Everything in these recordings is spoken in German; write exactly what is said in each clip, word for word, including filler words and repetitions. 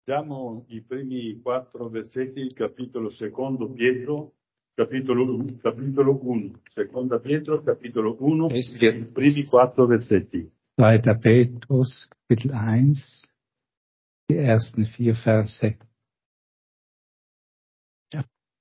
Leggiamo i primi quattro versetti del capitolo secondo Pietro, capitolo uno, capitolo uno, seconda Pietro, capitolo uno, i primi quattro versetti. zweiter Petrus, Kapitel eins, die ersten vier Verse. Ja.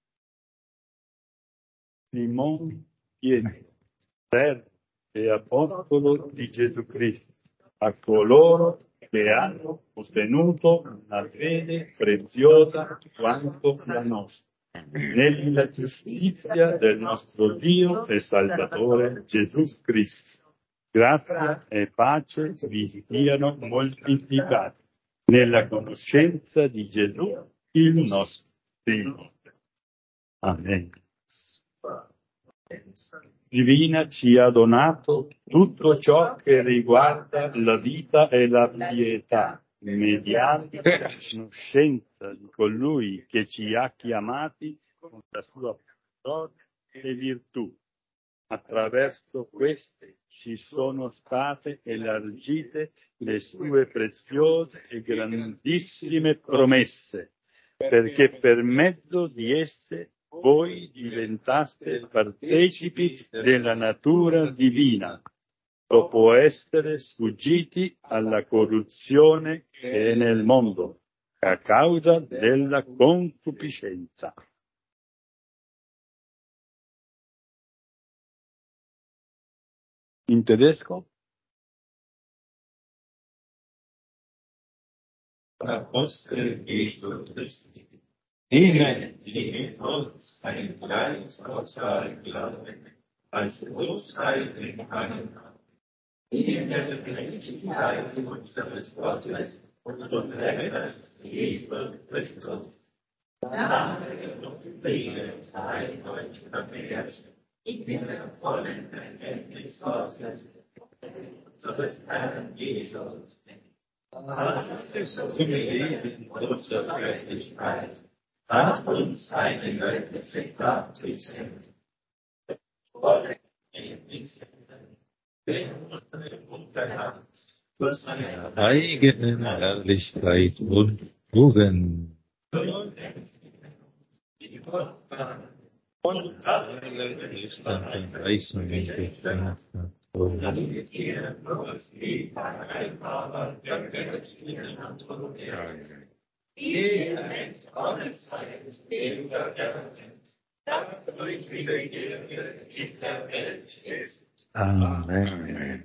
Simon Pietro, servo e apostolo di Gesù Cristo, a coloro che hanno ottenuto una fede preziosa quanto la nostra, nella giustizia del nostro Dio e Salvatore Gesù Cristo. Grazia e pace vi siano moltiplicati nella conoscenza di Gesù, il nostro Signore. Amen. Divina ci ha donato tutto ciò che riguarda la vita e la pietà, mediante la conoscenza di colui che ci ha chiamati con la sua gloria e virtù. Attraverso queste ci sono state elargite le sue preziose e grandissime promesse, perché per mezzo di esse voi diventaste partecipi della natura divina, dopo essere sfuggiti alla corruzione che è nel mondo, a causa della concupiscenza. In tedesco? Apostel Jesu Christi, denen, die in uns ein kleines Gottesheil glauben, als Großteil empfangen haben, in der Gerechtigkeit unseres Gottes und Retters Jesu Christus. Danke und Friede sei euch vermehrt, in der vollen Erkenntnis Gottes, unseres Herrn Jesus. Alles zum Leben unserer Göttlichkeit hat uns seine göttliche Kraft geschenkt. Volle Erkenntnis, der unsere Unterhand zu seiner eigenen Herrlichkeit und Tugend. Die Gottbahn und alle Höchsten Reichen und damit ihr bloß die Einmaler der göttlichen Natur werdet. Ihr nennt alle Zeit den Verderben, das euch wieder in der Welt ist. Amen.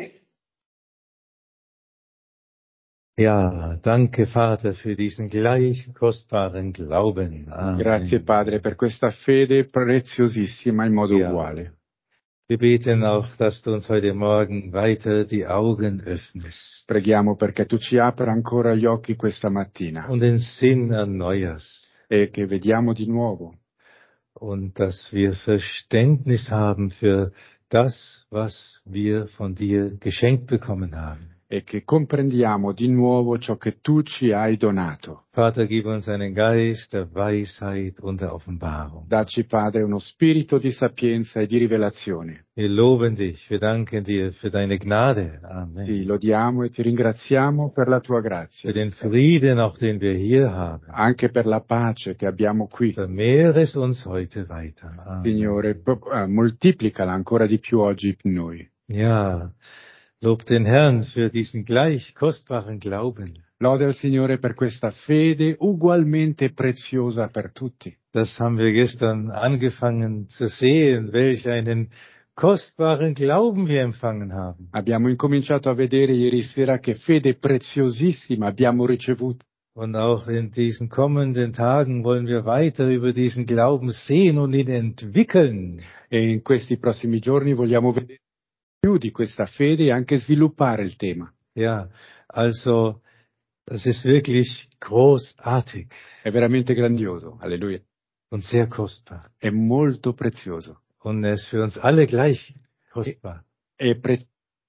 Ja, danke Vater für diesen gleich kostbaren Glauben. Amen. Grazie Padre per questa fede preziosissima in modo Ja. uguale. Wir beten auch, dass du uns heute Morgen weiter die Augen öffnest Preghiamo perché tu ci apra ancora gli occhi questa mattina und den Sinn erneuerst e che vediamo di nuovo und dass wir Verständnis haben für das, was wir von dir geschenkt bekommen haben. e che comprendiamo di nuovo ciò che tu ci hai donato. Vater, gib uns einen Geist der Weisheit und der Offenbarung. Dacci, Padre, uno spirito di sapienza e di rivelazione. Wir loben dich, wir danken dir für deine Gnade. Amen. Ti lodiamo e ti ringraziamo per la tua grazia, Für den Frieden auch, den wir hier haben. anche per la pace che abbiamo qui. Vermehre es uns heute weiter. Amen. Signore, po- eh, moltiplicala ancora di più oggi in noi. Ja, lob den Herrn für diesen gleich kostbaren Glauben. Lode al Signore per questa fede ugualmente preziosa per tutti. Das haben wir gestern angefangen zu sehen, welch einen kostbaren Glauben wir empfangen haben. Abbiamo incominciato a vedere ieri sera che fede preziosissima abbiamo ricevuto. Und auch in diesen kommenden Tagen wollen wir weiter über diesen Glauben sehen und ihn entwickeln. E in questi prossimi giorni vogliamo vedere più di questa fede e anche sviluppare il tema. Ja, also, das ist wirklich großartig È veramente grandioso, alleluia. und sehr kostbar. È molto prezioso. Und er ist für uns alle gleich kostbar. È prezioso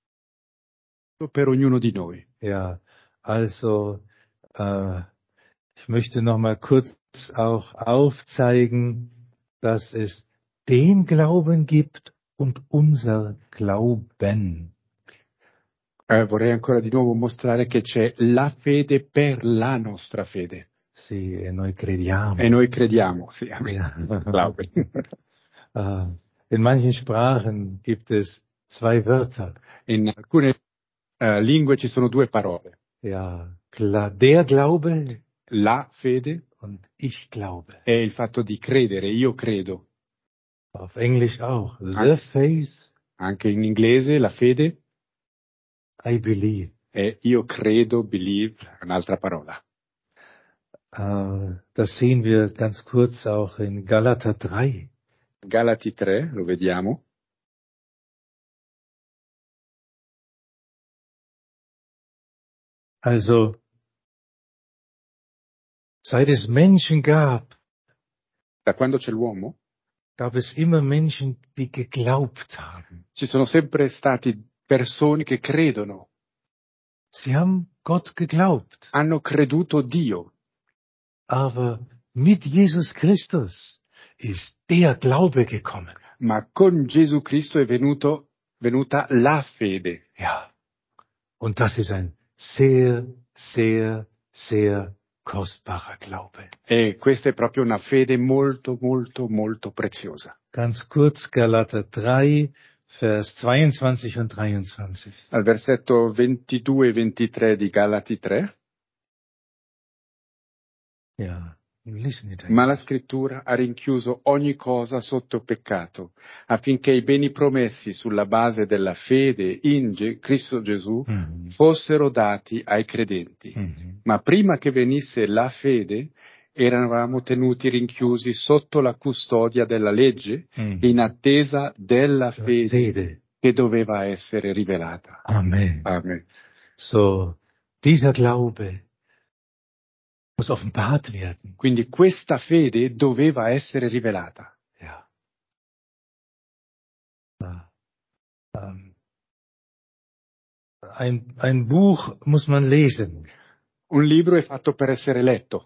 per ognuno di noi. Ja, also, äh, ich möchte noch mal kurz auch aufzeigen, dass es den Glauben gibt und unser Glauben. Eh, vorrei ancora di nuovo mostrare che c'è la fede per la nostra fede. Sì, e noi crediamo. E noi crediamo, sì, amen. Ja. Glaube. Äh, In manchen Sprachen gibt es zwei Wörter. In alcune eh, lingue ci sono due parole. Ja, klar, der Glaube La fede und ich glaube. è il fatto di credere, io credo. Auf Englisch auch. The An- faith, Anche in inglese la fede I believe. è io credo, believe, è un'altra parola. Äh, das sehen wir ganz kurz auch in Galater drei. Galati tre, lo vediamo. Also, seit es Menschen gab, Da quando c'è l'uomo gab es immer Menschen, die geglaubt haben. ci sono sempre stati persone che credono, Sie haben Gott geglaubt. hanno creduto Dio. Aber mit Jesus Christus ist der Glaube gekommen. Ma con Gesù Cristo è venuto, venuta la fede. Ja. Und das ist ein sehr, sehr, sehr kostbarer Glaube. E questa è proprio una fede molto, molto, molto preziosa. Ganz kurz Galater drei, Vers zweiundzwanzig und dreiundzwanzig. Al versetto ventidue e ventitré di Galati tre, Ja, listen it. ma la scrittura ha rinchiuso ogni cosa sotto peccato, affinché i beni promessi sulla base della fede in Ge- Cristo Gesù Mhm. fossero dati ai credenti. Mhm. Ma prima che venisse la fede, eravamo tenuti rinchiusi sotto la custodia della legge, Mhm. in attesa della fede Fede. che doveva essere rivelata. Amen. Amen. So, dieser Glaube muss offenbart werden. Quindi questa fede doveva essere rivelata. Ja. Ja. Ähm, Ein, ein Buch muss man lesen. Un libro è fatto per essere letto.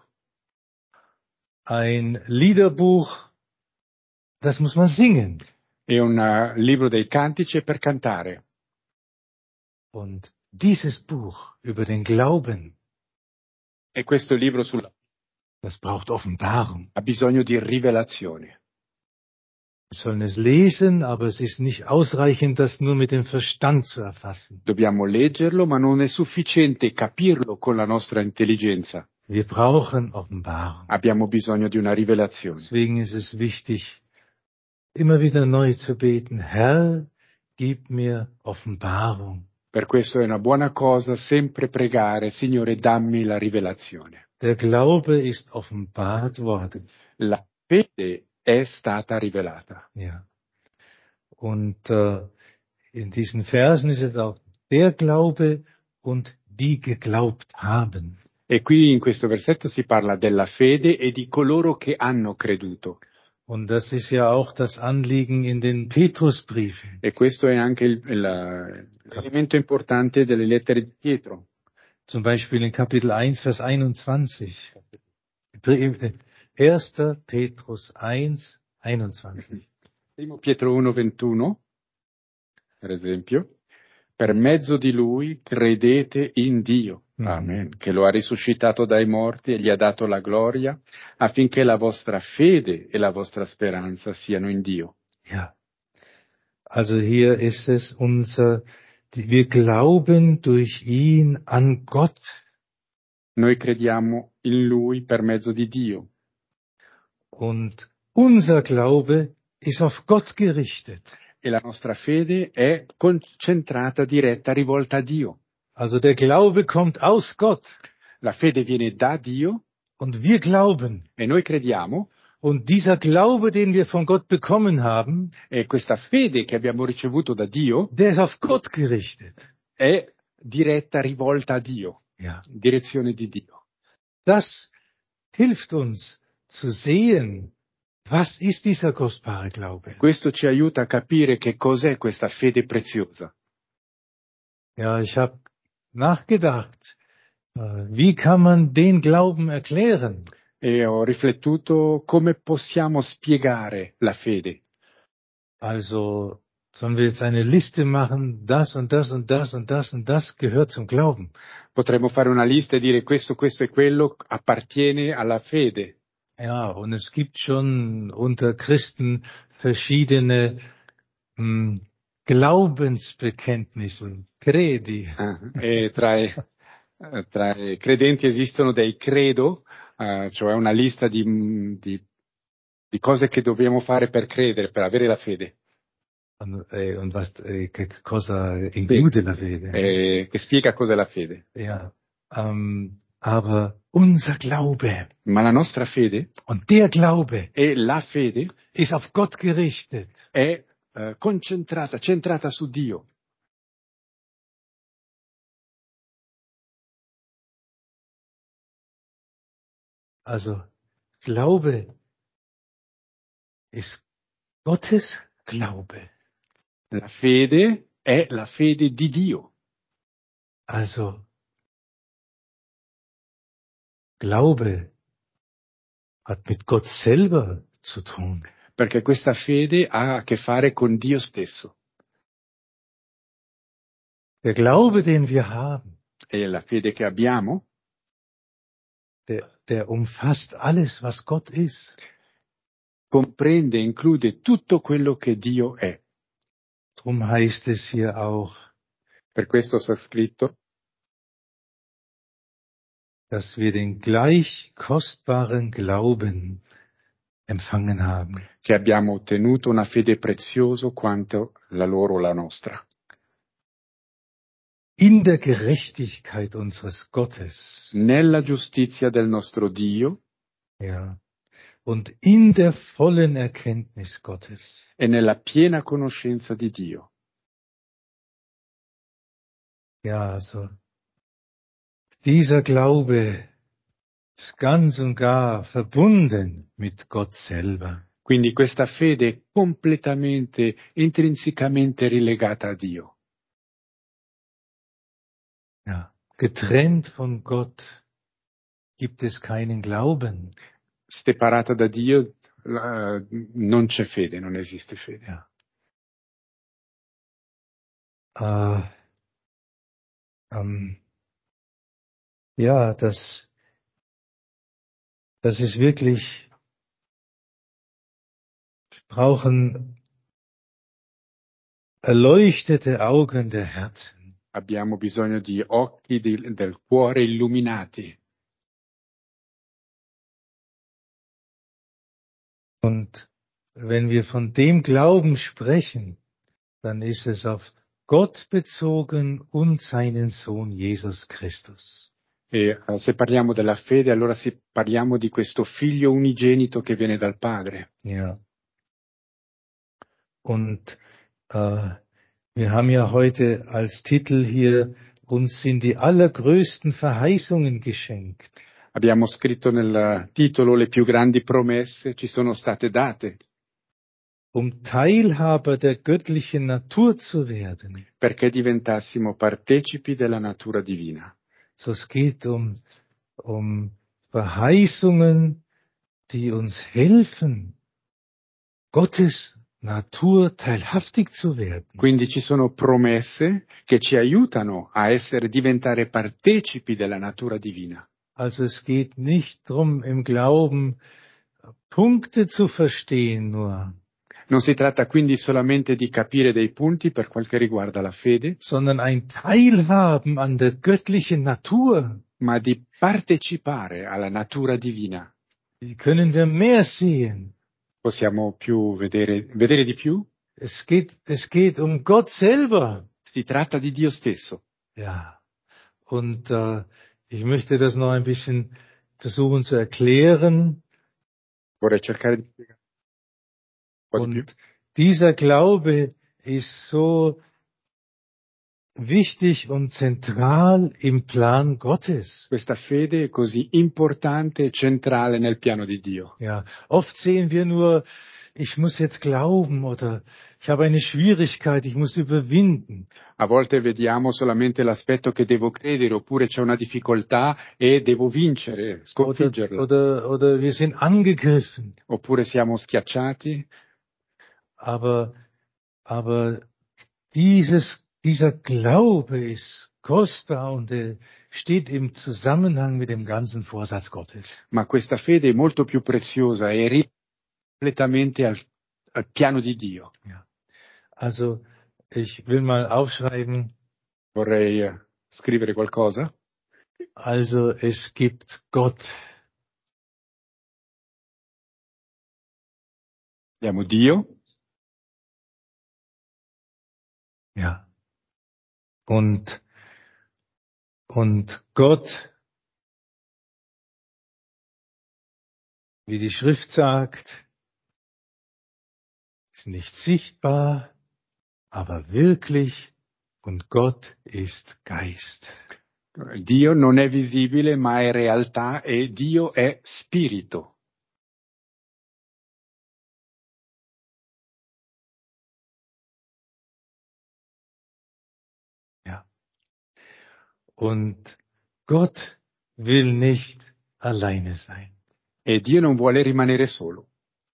Ein Liederbuch, das muss man singen. È un uh, libro dei cantici è per cantare. Und dieses Buch über den Glauben, E questo libro sulla... das braucht Offenbarung. ha bisogno di rivelazione. Wir sollen es lesen, aber es ist nicht ausreichend, das nur mit dem Verstand zu erfassen. Dobbiamo leggerlo, ma non è sufficiente capirlo con la nostra intelligenza. Wir brauchen Offenbarung. Abbiamo bisogno di una rivelazione. Deswegen ist es wichtig, immer wieder neu zu beten, Herr, gib mir Offenbarung. Per questo è una buona cosa sempre pregare, Signore, dammi la rivelazione. Der Glaube ist offenbart worden. La fede è stata rivelata. Ja. Und äh, in diesen Versen ist es auch der Glaube und die geglaubt haben. E qui in questo versetto si parla della fede e di coloro che hanno creduto. Und das ist ja auch das Anliegen in den Petrusbriefen. E questo è anche il, il, l'elemento importante delle lettere di Pietro. Zum Beispiel in Kapitel eins, Vers einundzwanzig. erster Petrus eins, einundzwanzig. Primo Pietro uno ventuno, per esempio, per mezzo di lui credete in Dio, Mm. Amen, che lo ha risuscitato dai morti e gli ha dato la gloria, affinché la vostra fede e la vostra speranza siano in Dio. Ja. Also hier ist es unser, wir glauben durch ihn an Gott. Noi crediamo in lui per mezzo di Dio. Und unser Glaube ist auf Gott gerichtet. E la nostra fede è concentrata, diretta, rivolta a Dio. Also der Glaube kommt aus Gott. La fede viene da Dio Und wir glauben. e noi crediamo. Und dieser Glaube, den wir von Gott bekommen haben, E questa fede che abbiamo ricevuto da Dio der ist auf Gott gerichtet. è diretta, rivolta a Dio, Ja. in direzione di Dio. Das hilft uns zu sehen, was ist dieser kostbare Glaube. Questo ci aiuta a capire che cos'è questa fede preziosa. Ja, ich habe nachgedacht, äh, wie kann man den Glauben erklären? E ho riflettuto come possiamo spiegare la fede. Also Sollen wir jetzt eine Liste machen, das und das und das und das und das gehört zum Glauben? Potremmo fare una lista e dire questo, questo e quello appartiene alla fede. Ja, und es gibt schon unter Christen verschiedene mh, Glaubensbekenntnisse, Credi. Ah, e tra i, eh, tra i credenti esistono dei credo, eh, cioè una lista di, di, di cose che dobbiamo fare per credere, per avere la fede, Und, äh, und was, äh, che cosa Sì. include la fede? eh, che spiega cos'è la fede. Ja, ähm, aber unser Glaube Ma la nostra fede und der Glaube e la fede ist auf Gott gerichtet. è eh, concentrata, centrata su Dio. Also Glaube ist Gottes Glaube. La fede è la fede di Dio. Also Glaube hat mit Gott selber zu tun. Perché questa fede ha a che fare con Dio stesso. Der Glaube, den wir haben, E la fede che abbiamo der, der umfasst alles, was Gott ist. comprende e include tutto quello che Dio è. Drum heißt es hier auch, Per questo sta scritto dass wir den gleich kostbaren Glauben empfangen haben. che abbiamo ottenuto una fede preziosa quanto la loro o la nostra. In der Gerechtigkeit unseres Gottes, Nella giustizia del nostro Dio ja, und in der vollen Erkenntnis Gottes. e nella piena conoscenza di Dio. Ja, also dieser Glaube ist ganz und gar verbunden mit Gott selber. Quindi questa fede è completamente, intrinsecamente rilegata a Dio. Ja, getrennt von Gott gibt es keinen Glauben. Separata da Dio la- non c'è fede, non esiste fede. Ja. Äh, ähm, ja, das, das ist wirklich, wir brauchen erleuchtete Augen der Herzen. Abbiamo bisogno di occhi di- del cuore illuminati. Und wenn wir von dem Glauben sprechen, dann ist es auf Gott bezogen und seinen Sohn Jesus Christus. E eh, se parliamo della fede, allora si- parliamo di questo figlio unigenito che viene dal Padre. Ja. Und äh, wir haben ja heute als Titel hier, uns sind die allergrößten Verheißungen geschenkt. Abbiamo scritto nel titolo le più grandi promesse ci sono state date um Teilhaber der göttlichen Natur zu werden. perché diventassimo partecipi della natura divina. So es geht um, um Verheißungen, die uns helfen, Gottes Natur teilhaftig zu werden. Quindi ci sono promesse che ci aiutano a essere, diventare partecipi della natura divina. Also es geht nicht darum, im Glauben Punkte zu verstehen nur, Non si tratta quindi solamente di capire dei punti per quel che riguarda la fede, sondern ein Teilhaben an der göttlichen Natur. ma di partecipare alla natura divina. Wie können wir mehr sehen? Possiamo più vedere, vedere di più? Es geht, es geht um Gott selber. Si tratta di Dio stesso. Ja. Und äh, ich möchte das noch ein bisschen versuchen zu erklären. Vorrei cercare di spiegare un po' di più. Und dieser Glaube ist so wichtig und zentral im Plan Gottes. Questa fede è così importante e centrale nel piano di Dio. Ja, oft sehen wir nur, ich muss jetzt glauben oder ich habe eine Schwierigkeit, ich muss überwinden. A volte vediamo solamente l'aspetto che devo credere, oppure c'è una difficoltà e devo vincere, Oder, sconfiggerla. oder, oder wir sind angegriffen. Oppure siamo schiacciati, Aber aber dieses, dieser Glaube ist kostbar und er steht im Zusammenhang mit dem ganzen Vorsatz Gottes. Ma questa fede è molto più preziosa e ri- completamente al, al piano di Dio. Ja. Also ich will mal aufschreiben, Vorrei eh, scrivere qualcosa. also es gibt Gott. Abbiamo Dio, Ja. Und, und Gott, wie die Schrift sagt, ist nicht sichtbar, aber wirklich, und Gott ist Geist. Dio non è visibile ma è realtà e Dio è spirito. Ja. Und Gott will nicht alleine sein. E Dio non vuole rimanere solo.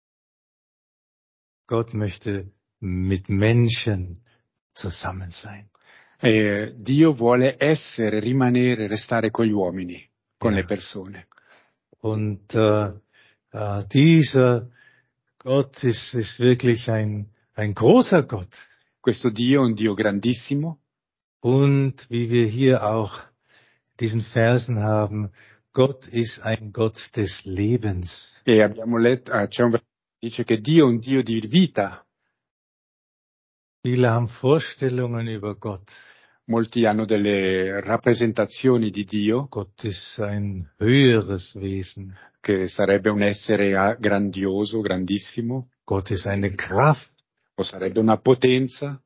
Gott möchte mit Menschen zusammen sein. E Dio vuole essere, rimanere, restare con gli uomini, con Ja. le persone. Und äh, äh, dieser Gott ist, ist wirklich ein, ein großer Gott. Questo Dio è un Dio grandissimo Und wie wir hier auch diesen Versen haben, Gott ist ein Gott des Lebens. e abbiamo letto, ah, c'è un versetto che dice che Dio è un Dio di vita. Viele haben Vorstellungen über Gott. Molti hanno delle rappresentazioni di Dio, Gott ist ein höheres Wesen. che sarebbe un essere ah, grandioso, grandissimo, Gott ist eine Kraft. o sarebbe una potenza,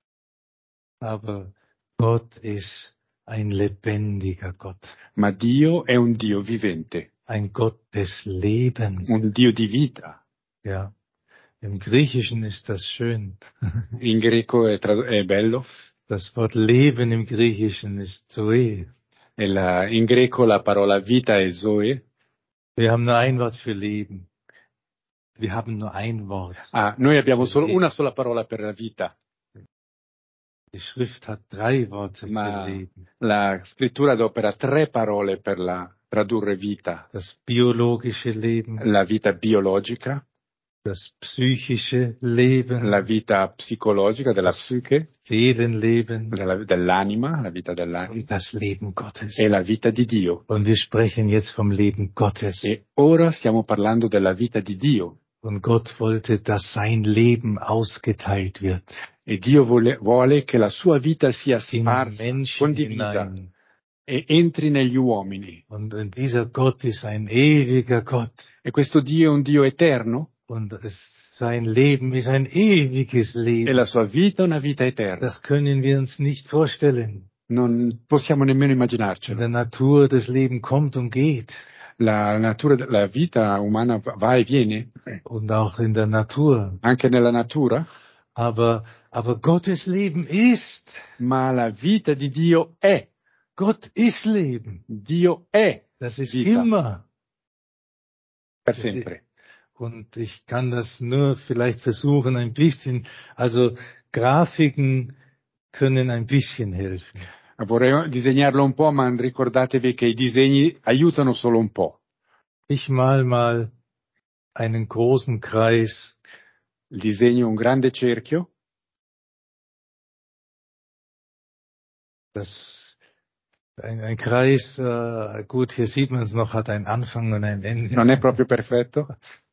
Aber Gott ist ein lebendiger Gott. ma Dio è un Dio vivente, Ein Gott des Lebens. un Dio di vita. Ja. Im Griechischen ist das schön. In greco è, trad- è bello, Das Wort Leben im Griechischen ist Zoe. e la- in greco la parola vita è Zoe. Wir haben nur ein Wort für Leben. Wir haben nur ein Wort. Ah, noi abbiamo solo una sola parola per la vita, Die Schrift hat drei Worte ma für Leben. la scrittura adopera tre parole per la tradurre vita. Das biologische Leben, La vita biologica, das psychische Leben, la vita psicologica della psiche, Seelenleben della- dell'anima, la vita dell'anima, und das Leben Gottes. e la vita di Dio. Und wir sprechen jetzt vom Leben Gottes. E ora stiamo parlando della vita di Dio. Und Gott wollte, dass sein Leben ausgeteilt wird. E Dio vuole, vuole che la sua vita sia In sparsa, Menschen condivisa hinein. e entri negli uomini. Und dieser Gott ist ein ewiger Gott. E questo Dio è un Dio eterno Und es, sein Leben ist ein ewiges e Leben. la sua vita è una vita eterna. Das können wir uns nicht vorstellen. Non possiamo nemmeno In immaginarcelo. der Natur das Leben kommt und geht. La natura, la vita umana va e viene, Und auch in der Natur. anche nella natura, Aber, aber Gottes Leben ist. ma la vita di Dio è. Gott ist Leben. Dio è Das ist Vita. immer. per sempre. Und ich kann das nur vielleicht versuchen, ein bisschen, also Grafiken können ein bisschen helfen. Vorrei disegnarlo un po', ma ricordatevi che i disegni aiutano solo un po'. Ich mal mal einen großen Kreis. Disegno un grande cerchio, Das, ein, ein Kreis, äh, gut, hier sieht man es noch, hat einen Anfang und ein Ende. non è proprio perfetto,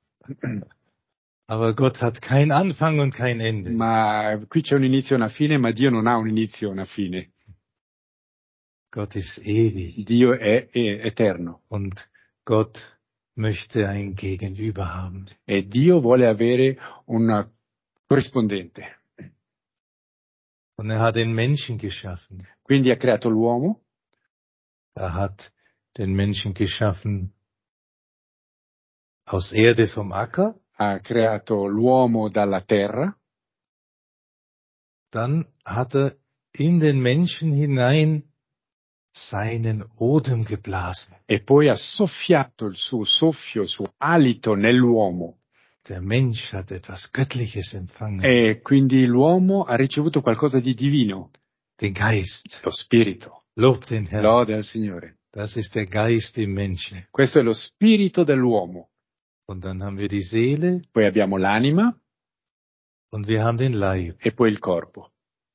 Aber Gott hat keinen Anfang und kein Ende. ma qui c'è un inizio e una fine, ma Dio non ha un inizio e una fine. Gott ist ewig. Dio è, è eterno Und Gott möchte ein Gegenüber haben. e Dio vuole avere un corrispondente. Und er hat den Menschen geschaffen. Quindi ha creato l'uomo, Er hat den Menschen geschaffen aus Erde vom Acker. ha creato l'uomo dalla terra, Dann hat er in den Menschen hinein seinen Odem geblasen. e poi ha soffiato il suo soffio, il suo alito nell'uomo. der Mensch hat etwas Göttliches empfangen, E quindi l'uomo ha ricevuto qualcosa di divino, den Geist. lo spirito. Lob den Herrn. Lode al Signore. Das ist der Geist im Menschen. Questo è lo spirito dell'uomo. Und dann haben wir die Seele Poi abbiamo l'anima und wir haben den Leib. e poi il corpo.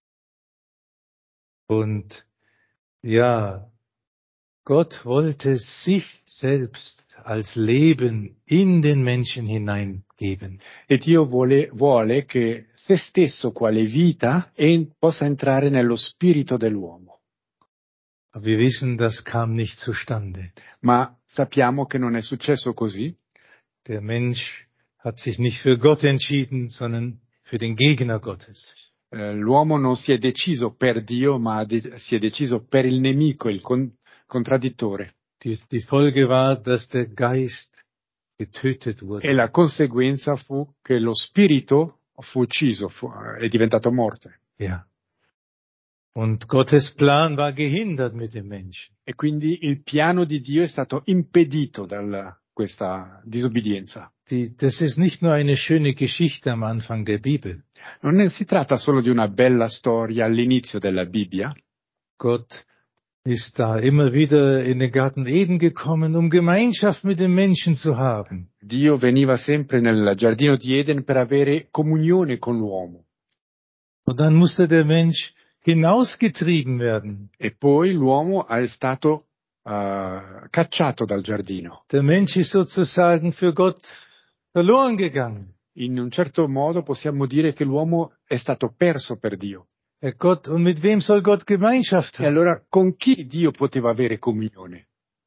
Und ja, Gott wollte sich selbst als Leben in den Menschen hineingeben. E Dio vuole, vuole che se stesso quale vita en- possa entrare nello spirito dell'uomo. Aber wir wissen, das kam nicht zustande. Ma sappiamo che non è successo così. Der Mensch hat sich nicht für Gott entschieden, sondern für den Gegner Gottes. Eh, l'uomo non si è deciso per Dio, ma ha de- si è deciso per il nemico, il con- contraddittore. Die, die Folge war, dass der Geist getötet wurde. E la conseguenza fu che lo spirito fu ucciso, fu- è diventato morte. Ja. Und Gottes Plan war gehindert mit dem Menschen. E quindi il piano di Dio è stato impedito da questa disobbedienza. Die, das ist nicht nur eine schöne Geschichte am Anfang der Bibel. Non è- si tratta solo di una bella storia all'inizio della Bibbia. Gott ist da immer wieder in den Garten Eden gekommen, um Gemeinschaft mit den Menschen zu haben. Dio veniva sempre nel giardino di Eden per avere comunione con l'uomo. Und dann musste der Mensch hinausgetrieben werden. E poi l'uomo è stato eh, cacciato dal giardino. Der Mensch ist sozusagen für Gott verloren gegangen. In un certo modo possiamo dire che l'uomo è stato perso per Dio. Herr Gott, und mit wem soll Gott Gemeinschaft E haben? allora con chi Dio poteva avere comunione?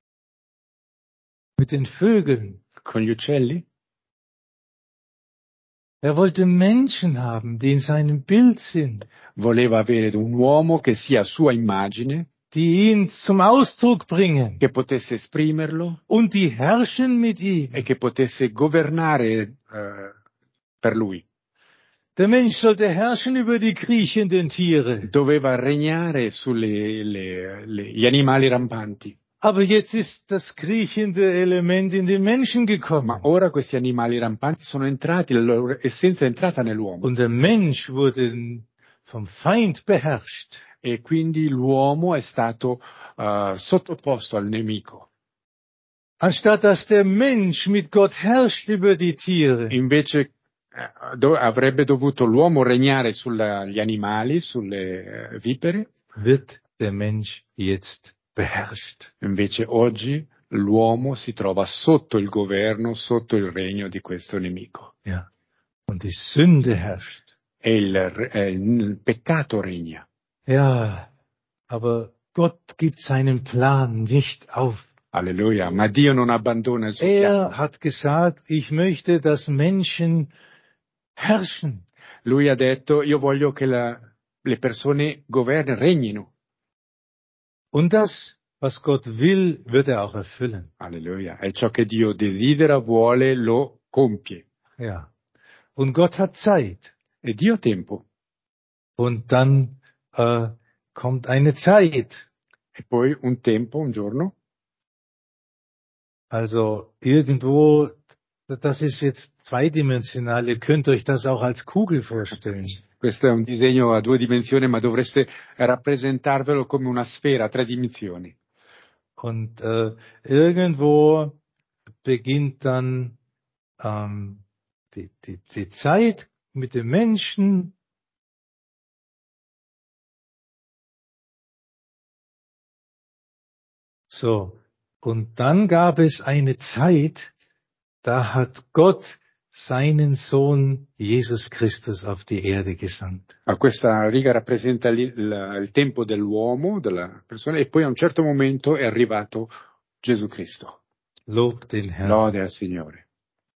Mit den Vögeln. Con gli uccelli? Er wollte Menschen haben, die in seinem Bild sind, Voleva avere un uomo che sia a sua immagine, die ihn zum Ausdruck bringen che potesse esprimerlo und die herrschen mit ihm. e che potesse governare eh, per lui. Der Mensch sollte herrschen über die kriechenden Tiere. Doveva regnare sugli animali rampanti. Aber jetzt ist das kriechende Element in den Menschen Ma gekommen. ora questi animali rampanti sono entrati, la loro essenza è entrata nell'uomo. Und der Mensch wurde vom Feind beherrscht. E quindi l'uomo è stato eh, sottoposto al nemico. Anstatt dass der Mensch mit Gott herrscht über die Tiere, Invece eh, do- avrebbe dovuto l'uomo regnare sugli animali, sulle eh, vipere, wird der Mensch jetzt beherrscht. invece oggi l'uomo si trova sotto il governo, sotto il regno di questo nemico. Ja. Und die Sünde herrscht. E il, eh, il peccato regna. Ja, aber Gott gibt seinen Plan nicht auf. Alleluia, ma Dio non abbandona il suo piano. Er hat gesagt, ich möchte, dass Menschen herrschen. Lui ha detto, io voglio che la- le persone governino, regnino. Und das, was Gott will, wird er auch erfüllen. Alleluia, è ciò che Dio desidera, vuole, lo compie. Ja. Und Gott hat Zeit. E Dio ha tempo. Und dann äh, kommt eine Zeit. E poi un tempo, un giorno, Also irgendwo, das ist jetzt zweidimensional. Ihr könnt euch das auch als Kugel vorstellen. questo è un disegno a due dimensioni, ma dovreste rappresentarvelo come una sfera a tre dimensioni. Und äh, irgendwo beginnt dann ähm, die, die, die Zeit mit dem Menschen. So, und dann gab es eine Zeit, da hat Gott seinen Sohn Jesus Christus auf die Erde gesandt. Ma questa riga rappresenta il, il- il tempo dell'uomo, della persona, e poi a un certo momento è arrivato Gesù Cristo. Lob den Herrn. Lode al Signore.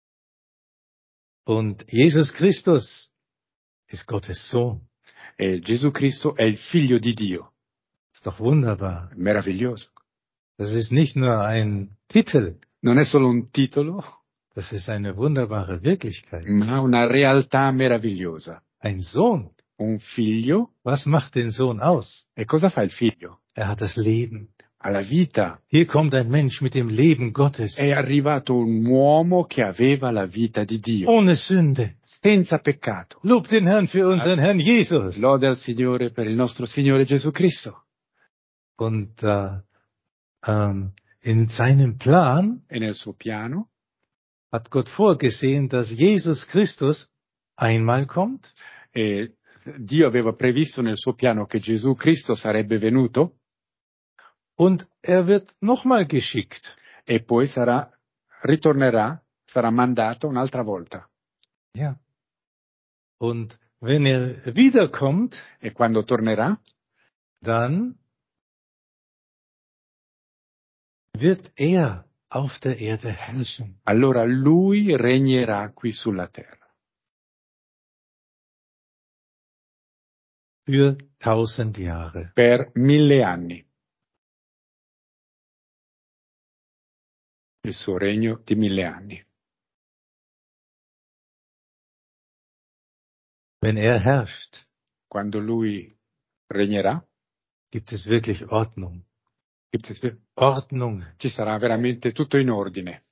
Und Jesus Christus ist Gottes Sohn. E Gesù Cristo è il figlio di Dio. Ist doch wunderbar. È meraviglioso. Das ist nicht nur ein Titel, Non è solo un titolo, das ist eine wunderbare Wirklichkeit. ma una realtà meravigliosa. Ein Sohn. Un figlio, Was macht den Sohn aus? e cosa fa il figlio? Er hat das Leben. alla vita. Hier kommt ein Mensch mit dem Leben Gottes, È arrivato un uomo che aveva la vita di Dio, ohne Sünde. senza peccato. Lob den Herrn für unseren Herrn Jesus. Lode al Signore per il nostro Signore Gesù Cristo. Und äh, ähm, in seinem Plan E nel suo piano hat Gott vorgesehen, dass Jesus Christus einmal kommt e Dio aveva previsto nel suo piano che Gesù Cristo sarebbe venuto und er wird nochmal geschickt. e poi sarà, ritornerà, sarà mandato un'altra volta. Ja. Und wenn er wiederkommt, E quando tornerà, dann wird er auf der Erde herrschen. allora lui regnerà qui sulla terra Für tausend Jahre. per mille anni. Il suo regno di mille anni. Wenn er herrscht, Quando lui regnerà, gibt es wirklich Ordnung. gibt es- Ordnung ci sarà veramente tutto in ordine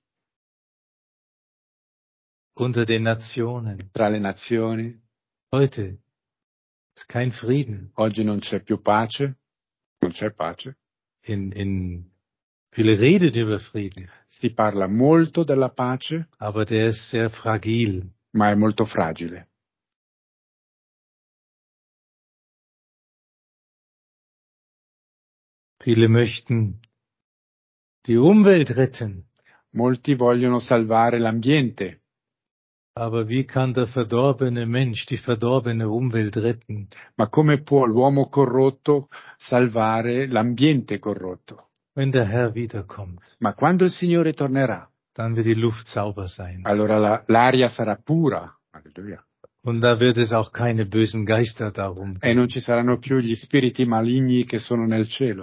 unter den Nationen. tra le nazioni. Heute ist kein Frieden. Oggi non c'è più pace, non c'è pace. In, in viele reden über Frieden, Si parla molto della pace, aber der ist sehr fragil. ma è molto fragile. Viele möchten die Umwelt retten, Molti vogliono salvare l'ambiente, aber wie kann der verdorbene Mensch die verdorbene Umwelt retten? ma come può l'uomo corrotto salvare l'ambiente corrotto? Wenn der Herr wiederkommt, Ma quando il Signore tornerà, dann wird die Luft sauber sein. allora la- l'aria sarà pura. Alleluia. Und da wird es auch keine bösen Geister darum E geben. non ci saranno più gli spiriti maligni che sono nel cielo.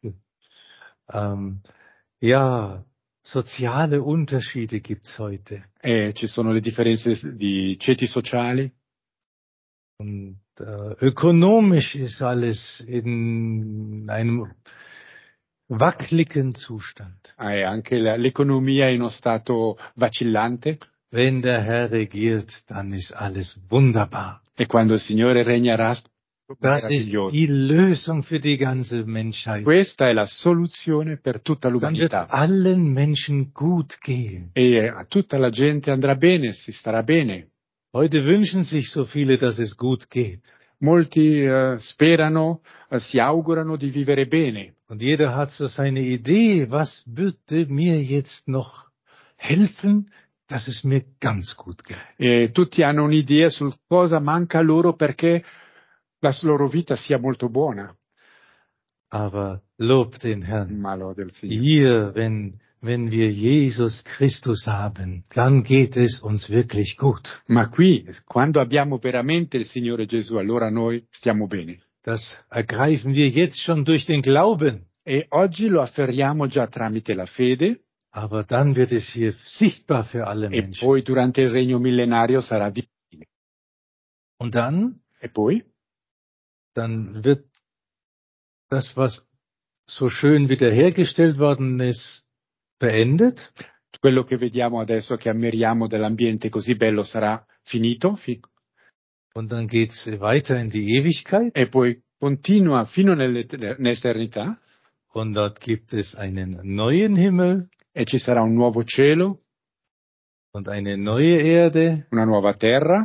Ähm, ja, soziale Unterschiede gibt's heute. E ci sono le differenze di ceti sociali. Und äh, ökonomisch ist alles in einem wackeligen Zustand. E anche la- l'economia è in uno stato vacillante. Wenn der Herr regiert, dann ist alles wunderbar. E quando il Signore regnerà, Das ist meraviglioso. die Lösung für die ganze Menschheit. Questa è la soluzione per tutta Dann wird l'umanità. allen Menschen gut gehen. E a tutta la gente andrà bene, si starà bene. Heute wünschen sich so viele, dass es gut geht. Molti eh, sperano, eh, si augurano di vivere bene. Und jeder hat so seine Idee, was würde mir jetzt noch helfen, dass es mir ganz gut geht. E tutti hanno un'idea su cosa manca loro perché la loro vita sia molto buona. Aber lob den Herrn. Ma lode il Signore. Hier, wenn, wenn wir Jesus Christus haben, dann geht es uns wirklich gut. Ma qui, quando abbiamo veramente il Signore Gesù, allora noi stiamo bene. Das ergreifen wir jetzt schon durch den Glauben. E oggi lo afferriamo già tramite la fede, Aber dann wird es hier sichtbar für alle e Menschen. poi durante il regno millenario sarà visibile. Und dann, E poi, dann wird das, was so schön wiederhergestellt worden ist, beendet. quello che vediamo adesso, che ammiriamo dell'ambiente così bello, sarà finito, fi- Und dann geht's weiter in die Ewigkeit. e poi continua fino nell'et- nell'eternità, Und dort gibt es einen neuen Himmel e ci sarà un nuovo cielo, und eine neue Erde. una nuova terra,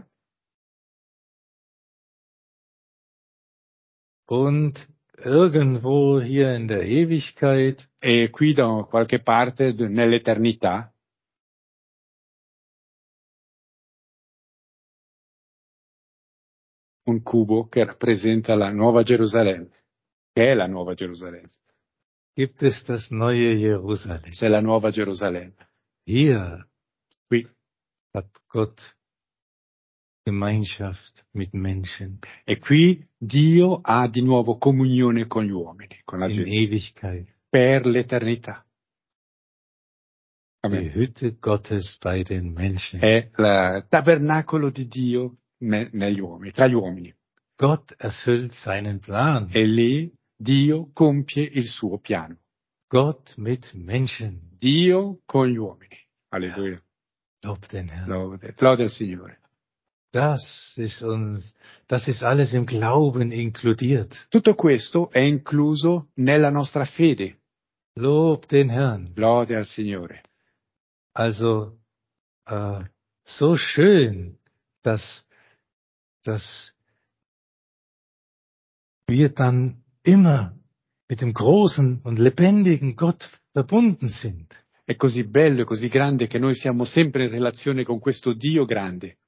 Und irgendwo hier in der Ewigkeit e qui da qualche parte d- nell'eternità un cubo che rappresenta la nuova Gerusalemme, che è la nuova Gerusalemme, gibt es das neue Jerusalem. c'è la nuova Gerusalemme. Hier Qui. hat Gott Gemeinschaft mit Menschen E qui Dio ha di nuovo comunione con gli uomini, con la in gente, Ewigkeit. per l'eternità. Die Amen. Hütte Gottes bei den Menschen. È il tabernacolo di Dio ne- negli uomini, tra gli uomini. Gott erfüllt seinen Plan. E lì Dio compie il suo piano. Gott mit Menschen. Dio con gli uomini. Alleluia. Lob den Herrn. Lode, lode al Signore. Das ist uns, das ist alles im Glauben inkludiert. Tutto questo è incluso nella nostra fede. Lob den Herrn. Lode al Signore. Also, äh, so schön, dass, dass wir dann immer mit dem großen und lebendigen Gott verbunden sind. È così bello e così grande che noi siamo sempre in relazione con questo Dio grande,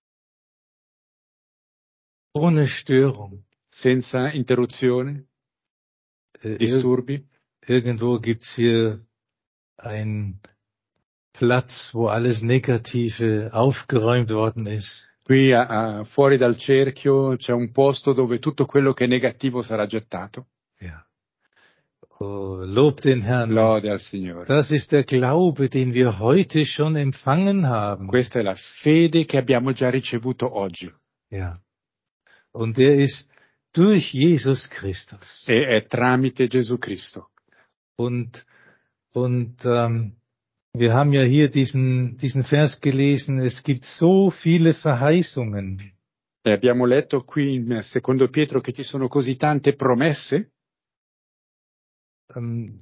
Ohne Störung. senza interruzione, Äh, ir- disturbi. irgendwo gibt's hier einen Platz, wo alles Negative aufgeräumt worden ist. Qui a- a- fuori dal cerchio c'è un posto dove tutto quello che è negativo sarà gettato. Ja. Oh, Lob den Herrn. Lode al Signore. Das ist der Glaube, den wir heute schon empfangen haben. Questa è la fede che abbiamo già ricevuto oggi. Ja. Und der ist durch Jesus Christus. E è tramite Gesù Cristo. Und, und ähm, wir haben ja hier diesen, diesen Vers gelesen, es gibt so viele Verheißungen. E abbiamo letto qui in secondo Pietro che ci sono così tante promesse, Ähm,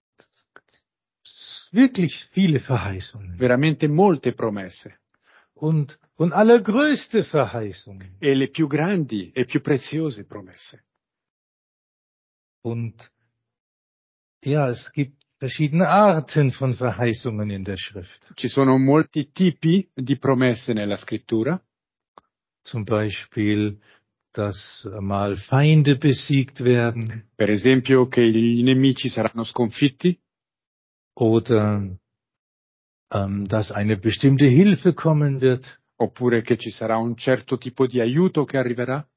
wirklich viele Verheißungen. veramente molte promesse. Und, und allergrößte Verheißungen. E le più grandi e più preziose promesse. Und ja, es gibt verschiedene Arten von Verheißungen in der Schrift. Ci sono molti tipi di promesse nella scrittura, Zum Beispiel, dass mal Feinde besiegt werden per esempio che i nemici saranno sconfitti, oder ähm, dass eine bestimmte Hilfe kommen wird. oppure che ci sarà un certo tipo di aiuto che arriverà.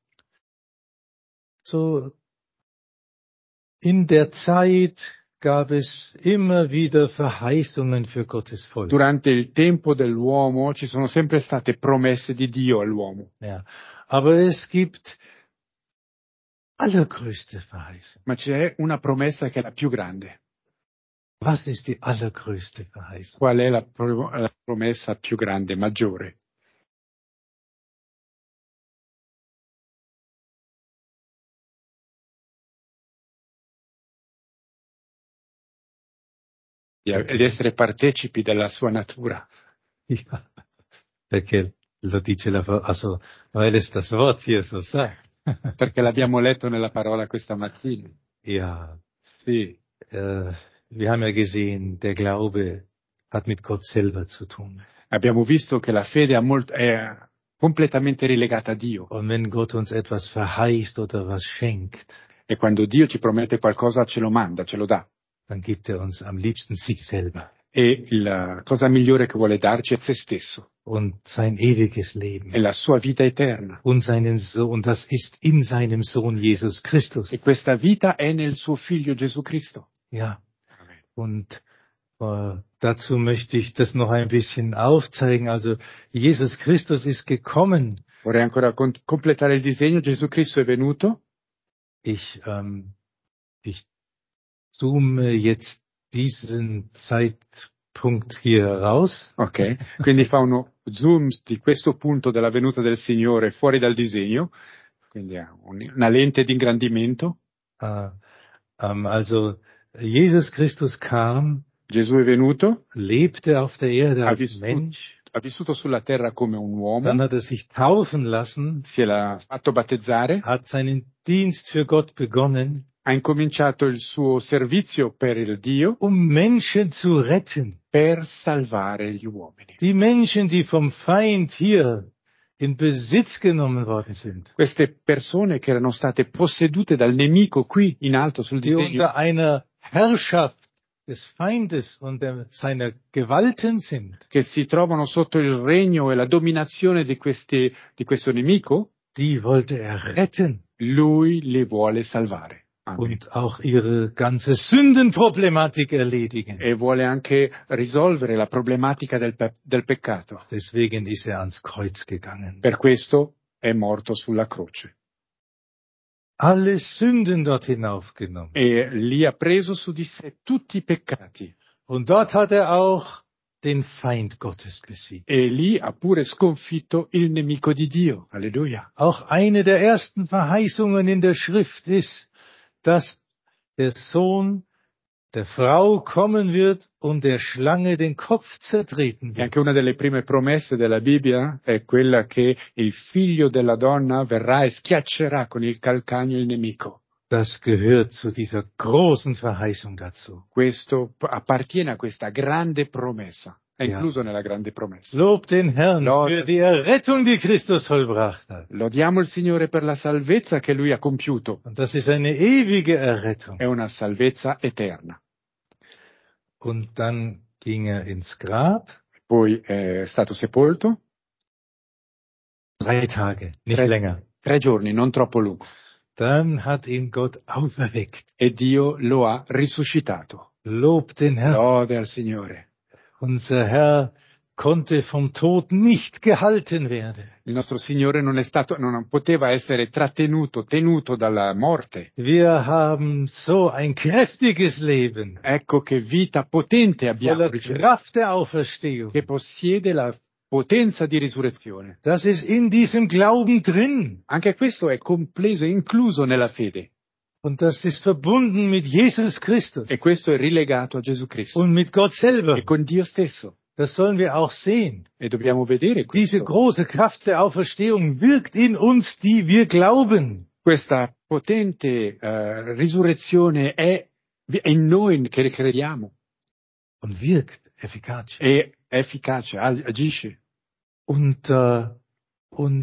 So in der Zeit gab es immer wieder Verheißungen für Gottes Volk. Durante il tempo dell'uomo ci sono sempre state promesse di Dio all'uomo, Ja, aber es gibt allergrößte Verheißung. ma c'è una promessa che è la più grande. Was ist die allergrößte Verheißung? Qual è la, pro- la promessa più grande, maggiore? Di, di essere partecipi della sua natura. Ja, perché lo dice la, also, weil es das Wort hier so sagt. Perché l'abbiamo letto nella parola questa mattina. Ja, Sì, äh, wir haben ja gesehen, der Glaube hat mit Gott selber zu tun. abbiamo visto che la fede ha molt- è completamente rilegata a Dio. Und wenn Gott uns etwas verheißt oder was schenkt, E quando Dio ci promette qualcosa ce lo manda, ce lo dà. dann gibt er uns am liebsten sich selber E la cosa migliore che vuole darci è se stesso, und sein ewiges Leben è la sua vita eterna. und seinen Sohn, und das ist in seinem Sohn Jesus Christus. E questa vita è nel suo figlio Gesù Cristo. Ja, und äh, dazu möchte ich das noch ein bisschen aufzeigen. Also Jesus Christus ist gekommen. Vorrei ancora con- completare il disegno. Gesù Cristo è venuto. Ich, ähm, ich zoome jetzt diesen Zeitpunkt hier raus. Ok, quindi fa uno zoom di questo punto della venuta del Signore fuori dal disegno, quindi ha un- una lente di ingrandimento. Äh, ähm, also Jesus Christus kam, Gesù è venuto, lebte auf der Erde ha als vissuto, Mensch, ha vissuto sulla terra come un uomo, dann hat er sich taufen lassen, si è fatto battezzare, hat seinen Dienst für Gott begonnen, ha incominciato il suo servizio per il Dio um Menschen zu retten. per salvare gli uomini. Die Menschen, die vom Feind hier in Besitz genommen worden sind, Queste persone che erano state possedute dal nemico qui in alto sul die disegno, unter einer Herrschaft des Feindes und der, seiner Gewalten sind, che si trovano sotto il regno e la dominazione di, questi, di questo nemico, die wollte er retten lui li vuole salvare. Amen. und auch ihre ganze Sündenproblematik erledigen. E vuole anche risolvere la problematica del, pe- del peccato. Deswegen ist er ans Kreuz gegangen. Per questo è morto sulla croce. alle Sünden dort hinaufgenommen. e lì ha preso su di sé tutti i peccati. Und dort hat er auch den Feind Gottes besiegt. E lì ha pure sconfitto il nemico di Dio. Alleluia. Auch eine der ersten Verheißungen in der Schrift ist, dass der Sohn der Frau kommen wird und der Schlange den Kopf zertreten E wird. anche una delle prime promesse della Bibbia è quella che il figlio della donna verrà e schiaccerà con il calcagno il nemico. Das gehört zu dieser großen Verheißung dazu. Questo p- appartiene a questa grande promessa. È Ja. incluso nella grande promessa. Lob den Herrn Lord. für die Errettung, die Christus vollbracht hat. Lodiamo il Signore per la salvezza che Lui ha compiuto. Und das ist eine ewige Errettung. È una salvezza eterna. Und dann ging er ins Grab, Poi è stato sepolto drei Tage, nicht Drei- länger. tre giorni, non troppo lungo. Dann hat ihn Gott auferweckt. E Dio lo ha risuscitato. Lob den Herrn. Lode al Signore. Unser Herr konnte vom Tod nicht gehalten werden. Il nostro Signore non è stato, non poteva essere trattenuto, tenuto dalla morte. Wir haben so ein kräftiges Leben, Ecco che vita potente abbiamo voller ricevuto, Kraft der Auferstehung. che possiede la potenza di risurrezione. Das ist in diesem Glauben drin. Anche questo è compleso, è incluso nella fede. Und das ist verbunden mit Jesus Christus E questo è rilegato a Gesù Cristo und mit Gott selber. e con Dio stesso. Das sollen wir auch sehen. E dobbiamo vedere Diese questo. große Kraft der Auferstehung wirkt in uns, die wir glauben. Questa potente eh, risurrezione è, è in noi che crediamo. Und wirkt efficace. È efficace, ag- agisce. Und, äh, und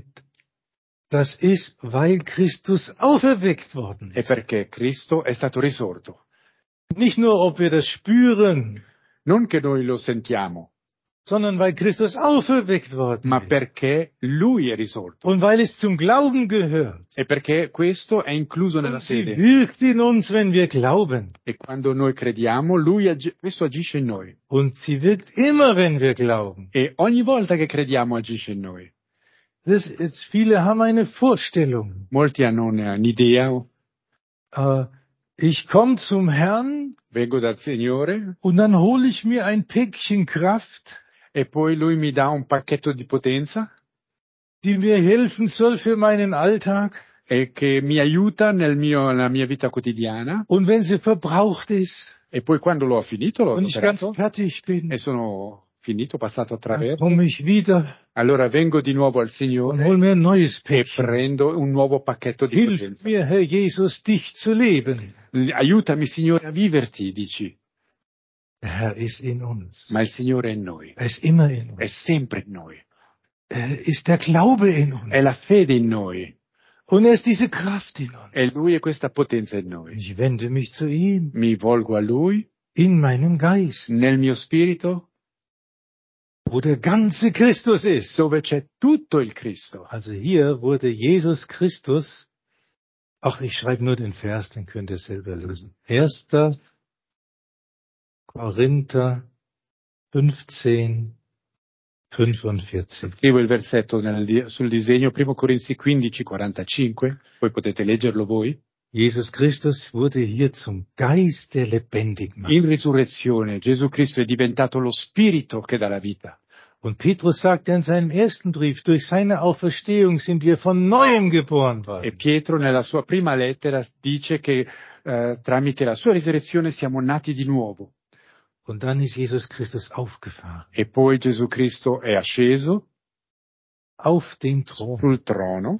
das ist, weil Christus auferweckt worden È ist. perché Cristo è stato risorto. Nicht nur, ob wir das spüren, Non che noi lo sentiamo, sondern weil Christus auferweckt worden ma ist. perché Lui è risorto. Und weil es zum Glauben gehört. E perché questo è incluso nella Und sie fede. wirkt in uns, wenn wir glauben. E quando noi crediamo, lui agi- questo agisce in noi. Und sie wirkt immer, wenn wir glauben. E ogni volta che crediamo agisce in noi. Das ist, viele haben eine Vorstellung. Molti hanno un- un'idea, Äh, ich komme zum Herrn vengo dal Signore und dann hole ich mir ein Päckchen Kraft, e poi lui mi dà un pacchetto di potenza die mir helfen soll für meinen Alltag. e che mi aiuta nel mio- nella mia vita quotidiana. Und wenn sie verbraucht ist E poi quando l'ho finito, l'ho und ich ganz operato fertig bin, e sono finito, passato dann attraverso, komme ich wieder allora vengo di nuovo al und Signore hole mir ein neues e Päckchen. prendo un nuovo pacchetto di Hilf potenza. mir, Herr Jesus, dich zu leben. Aiutami, Signore, a viverti, dici. Der Herr ist in uns. Ma il Signore è in noi, Er ist immer in è uns. sempre in noi, Er ist der Glaube in uns. è la fede in noi Und er ist diese Kraft in uns. e Lui è questa potenza in noi. Ich wende mich zu ihm Mi volgo a Lui in meinem Geist, nel mio spirito wo der ganze Christus ist. dove c'è tutto il Cristo. Also hier wurde Jesus Christus, ach, ich schreibe nur den Vers, den könnt ihr selber lesen. erster Korinther fünfzehn, fünfundvierzig. Scrivo il versetto nel- sul disegno, primo Corinzi quindici, quarantacinque, poi potete leggerlo voi. Jesus Christus wurde hier zum Geist, der lebendig macht. In risurrezione Gesù Cristo è diventato lo spirito che dà la vita. Und Petrus sagt in seinem ersten Brief, durch seine Auferstehung sind wir von neuem geboren E worden. Pietro nella sua prima lettera dice che eh, tramite la sua risurrezione siamo nati di nuovo. Und dann ist Jesus Christus aufgefahren, E poi Gesù Cristo è asceso auf den Thron. sul trono,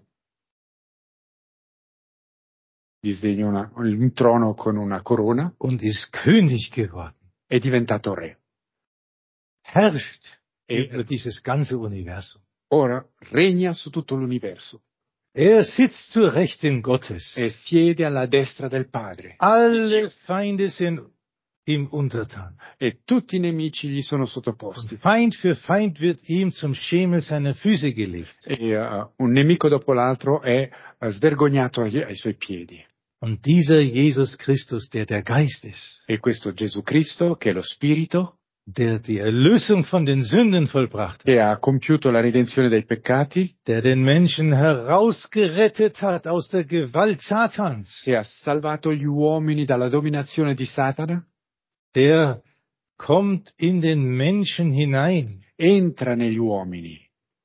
disegna una- un trono con una corona, Und ist König geworden, è diventato re. herrscht E über dieses ganze Universum. ora regna su tutto l'universo Er sitzt zur Rechten Gottes. e siede alla destra del Padre. Alle Feinde sind ihm untertan. E tutti i nemici gli sono Und sottoposti. Feind für Feind wird ihm zum Schemel seiner Füße gelegt. E eh, un nemico dopo l'altro è eh, svergognato ai, ai suoi piedi. Und dieser Jesus Christus, der der Geist ist, E questo Gesù Cristo, che è lo Spirito, der die Erlösung von den Sünden vollbracht hat, che ha compiuto la redenzione dai peccati, der den Menschen herausgerettet hat aus der Gewalt Satans, che ha salvato gli uomini dalla dominazione di Satana, der kommt in den Menschen hinein entra negli uomini,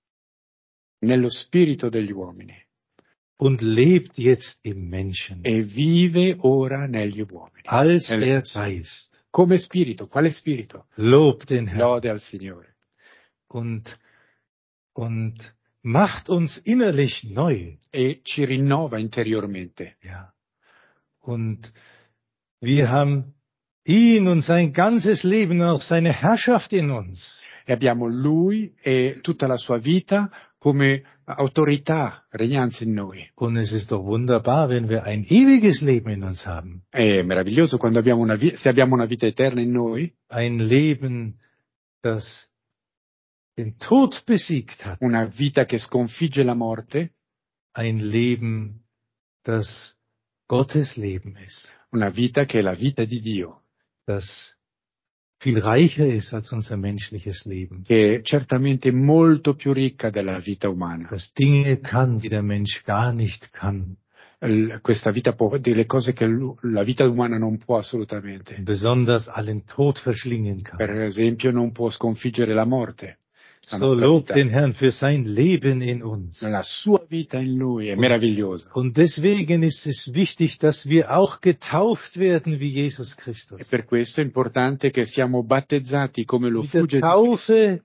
nello spirito degli uomini, und lebt jetzt im Menschen e vive ora negli uomini. als Nelle der persone. Geist. Come spirito, quale spirito? Lobt den Herrn Lode al Signore. und, und macht uns innerlich neu. E ci rinnova interiormente. Ja. Und wir haben ihn und sein ganzes Leben, auch seine Herrschaft in uns. E abbiamo Lui e tutta la sua vita come autorità, regnanza in noi. Und es ist doch wunderbar, wenn wir ein ewiges Leben in uns haben. È meraviglioso quando abbiamo una vi- se abbiamo una vita eterna in noi, Ein Leben, das den Tod besiegt hat. una vita che sconfigge la morte, Ein Leben, das Gottes Leben ist. una vita che è la vita di Dio, Das viel reicher ist als unser menschliches Leben. che è certamente molto più ricca della vita umana. Das Dinge kann, die der Mensch gar nicht kann. L- questa vita può delle cose che lu- la vita umana non può assolutamente. Besonders allen Tod verschlingen Per kann. esempio non può sconfiggere la morte. La So nostra lobt vita- den Herrn für sein Leben in uns. la sua vita in lui è meravigliosa. Und deswegen ist es wichtig, dass wir auch getauft werden wie Jesus Christus. E per questo è importante che siamo battezzati come lo Mit der fugge Taufe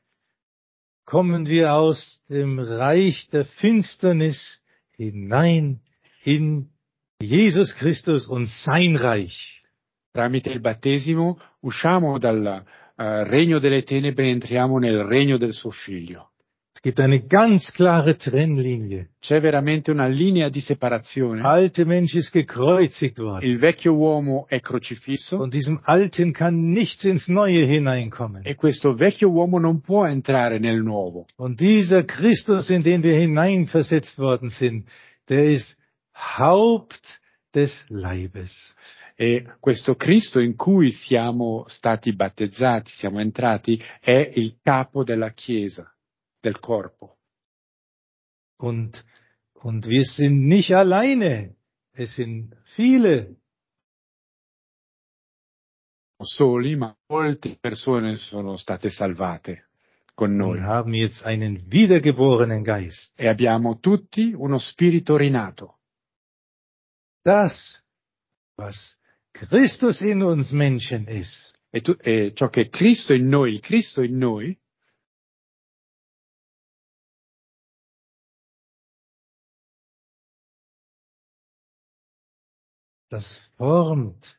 kommen wir aus dem Reich der Finsternis hinein in Jesus Christus und sein Reich. tramite il battesimo usciamo dal eh, regno delle tenebre e entriamo nel regno del suo figlio. Es gibt eine ganz klare Trennlinie. C'è veramente una linea di separazione. Alte Mensch ist gekreuzigt worden. Il vecchio uomo è crocifisso Von diesem Alten kann nichts ins Neue hineinkommen. e questo vecchio uomo non può entrare nel nuovo. Und dieser Christus, in den wir hineinversetzt worden sind, der ist Haupt des Leibes. E questo Cristo in cui siamo stati battezzati, siamo entrati, è il capo della Chiesa, del corpo. Und, und wir sind nicht alleine. Es sind viele. Soli, ma molte persone sono state salvate con noi. Und haben jetzt einen wiedergeborenen Geist. E abbiamo tutti uno spirito rinato. Das, was Christus in uns Menschen ist, E, tu- e ciò che è Cristo in noi, il Cristo in noi, das formt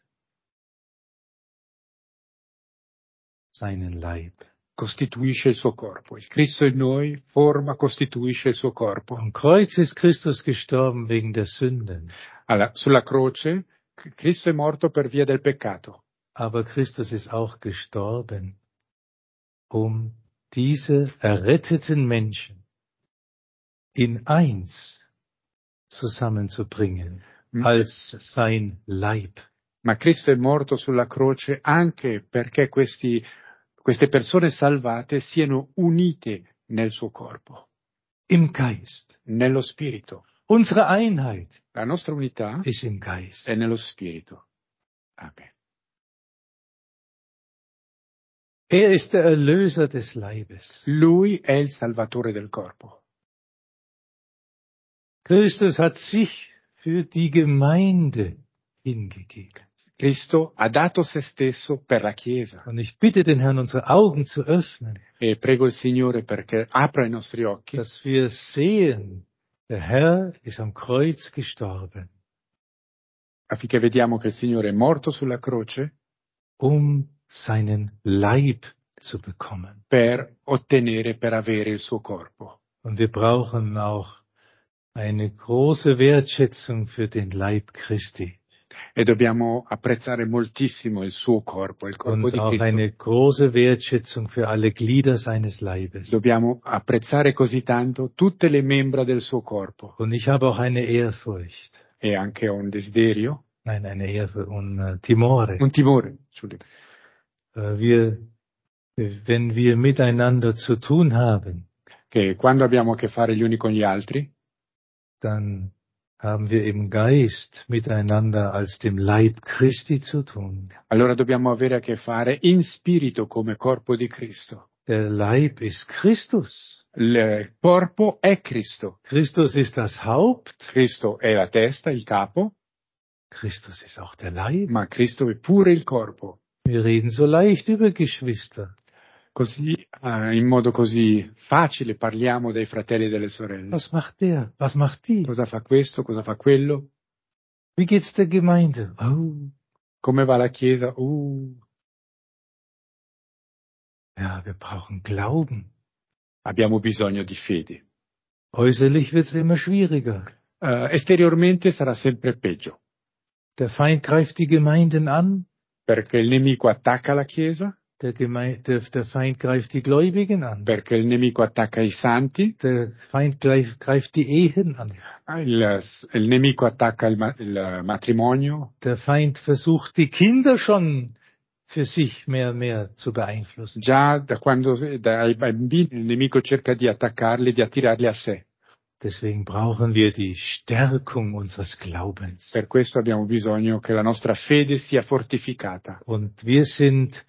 seinen Leib. costituisce il suo corpo. Il Cristo in noi forma, costituisce il suo corpo. Am Kreuz ist Christus gestorben wegen der Sünden. Alla- sulla croce, Cristo è morto per via del peccato. Aber Christus ist auch gestorben, um diese erretteten Menschen in eins zusammenzubringen, Mm. als sein Leib. Ma Cristo è morto sulla croce anche perché questi, queste persone salvate siano unite nel suo corpo, Im Geist. nello spirito. Unsere Einheit La nostra unità ist im Geist. è nello spirito. Amen. Er ist der Erlöser des Leibes. Lui è il salvatore del corpo. Christus hat sich für die Gemeinde hingegeben. Cristo ha dato se stesso per la Chiesa. Und ich bitte den Herrn, unsere Augen zu öffnen, E prego il Signore perché apra i nostri occhi, dass wir sehen, der Herr ist am Kreuz gestorben, affinché vediamo che il Signore è morto sulla croce um seinen Leib zu bekommen. per ottenere, per avere il suo corpo. Und wir brauchen auch eine große Wertschätzung für den Leib Christi E dobbiamo apprezzare moltissimo il suo corpo, il corpo und di auch Cristo. eine große Wertschätzung für alle Glieder seines Leibes. Dobbiamo apprezzare così tanto tutte le membra del suo corpo. Und ich habe auch eine Ehrfurcht, E anche un desiderio, nein, eine Ehrfurcht, un äh, Timore. un timore. Entschuldigung. Äh, wir, Wenn wir miteinander zu tun haben, che quando abbiamo a che fare gli uni con gli altri, dann haben wir im Geist miteinander als dem Leib Christi zu tun. allora dobbiamo avere a che fare in spirito come corpo di Cristo. Der Leib ist Christus. Il corpo è Cristo. Christus ist das Haupt. Cristo è la testa, il capo, Christus ist auch der Leib. ma Cristo è pure il corpo. Wir reden so leicht über Geschwister. Così, eh, in modo così facile parliamo dei fratelli e delle sorelle. Was macht der? Was macht die? Cosa fa questo, cosa fa quello? Wie geht's der Gemeinde? Oh, Come va la Chiesa? Uh, ja, wir brauchen Glauben. abbiamo bisogno di fede. Äußerlich wird's immer schwieriger. Eh, esteriormente sarà sempre peggio, Der Feind greift die Gemeinden an. perché il nemico attacca la Chiesa, Der, Geme der, der Feind greift die Gläubigen an. perché il nemico attacca i santi, Der Feind greif, greift die Ehen an. il, il nemico attacca il, ma- il matrimonio, Der Feind versucht, die Kinder schon für sich mehr und mehr zu beeinflussen. già da quando dai bambini il nemico cerca di attaccarli, di attirarli a sé. Deswegen brauchen wir die Stärkung unseres Glaubens. Per questo abbiamo bisogno che la nostra fede sia fortificata. Und wir sind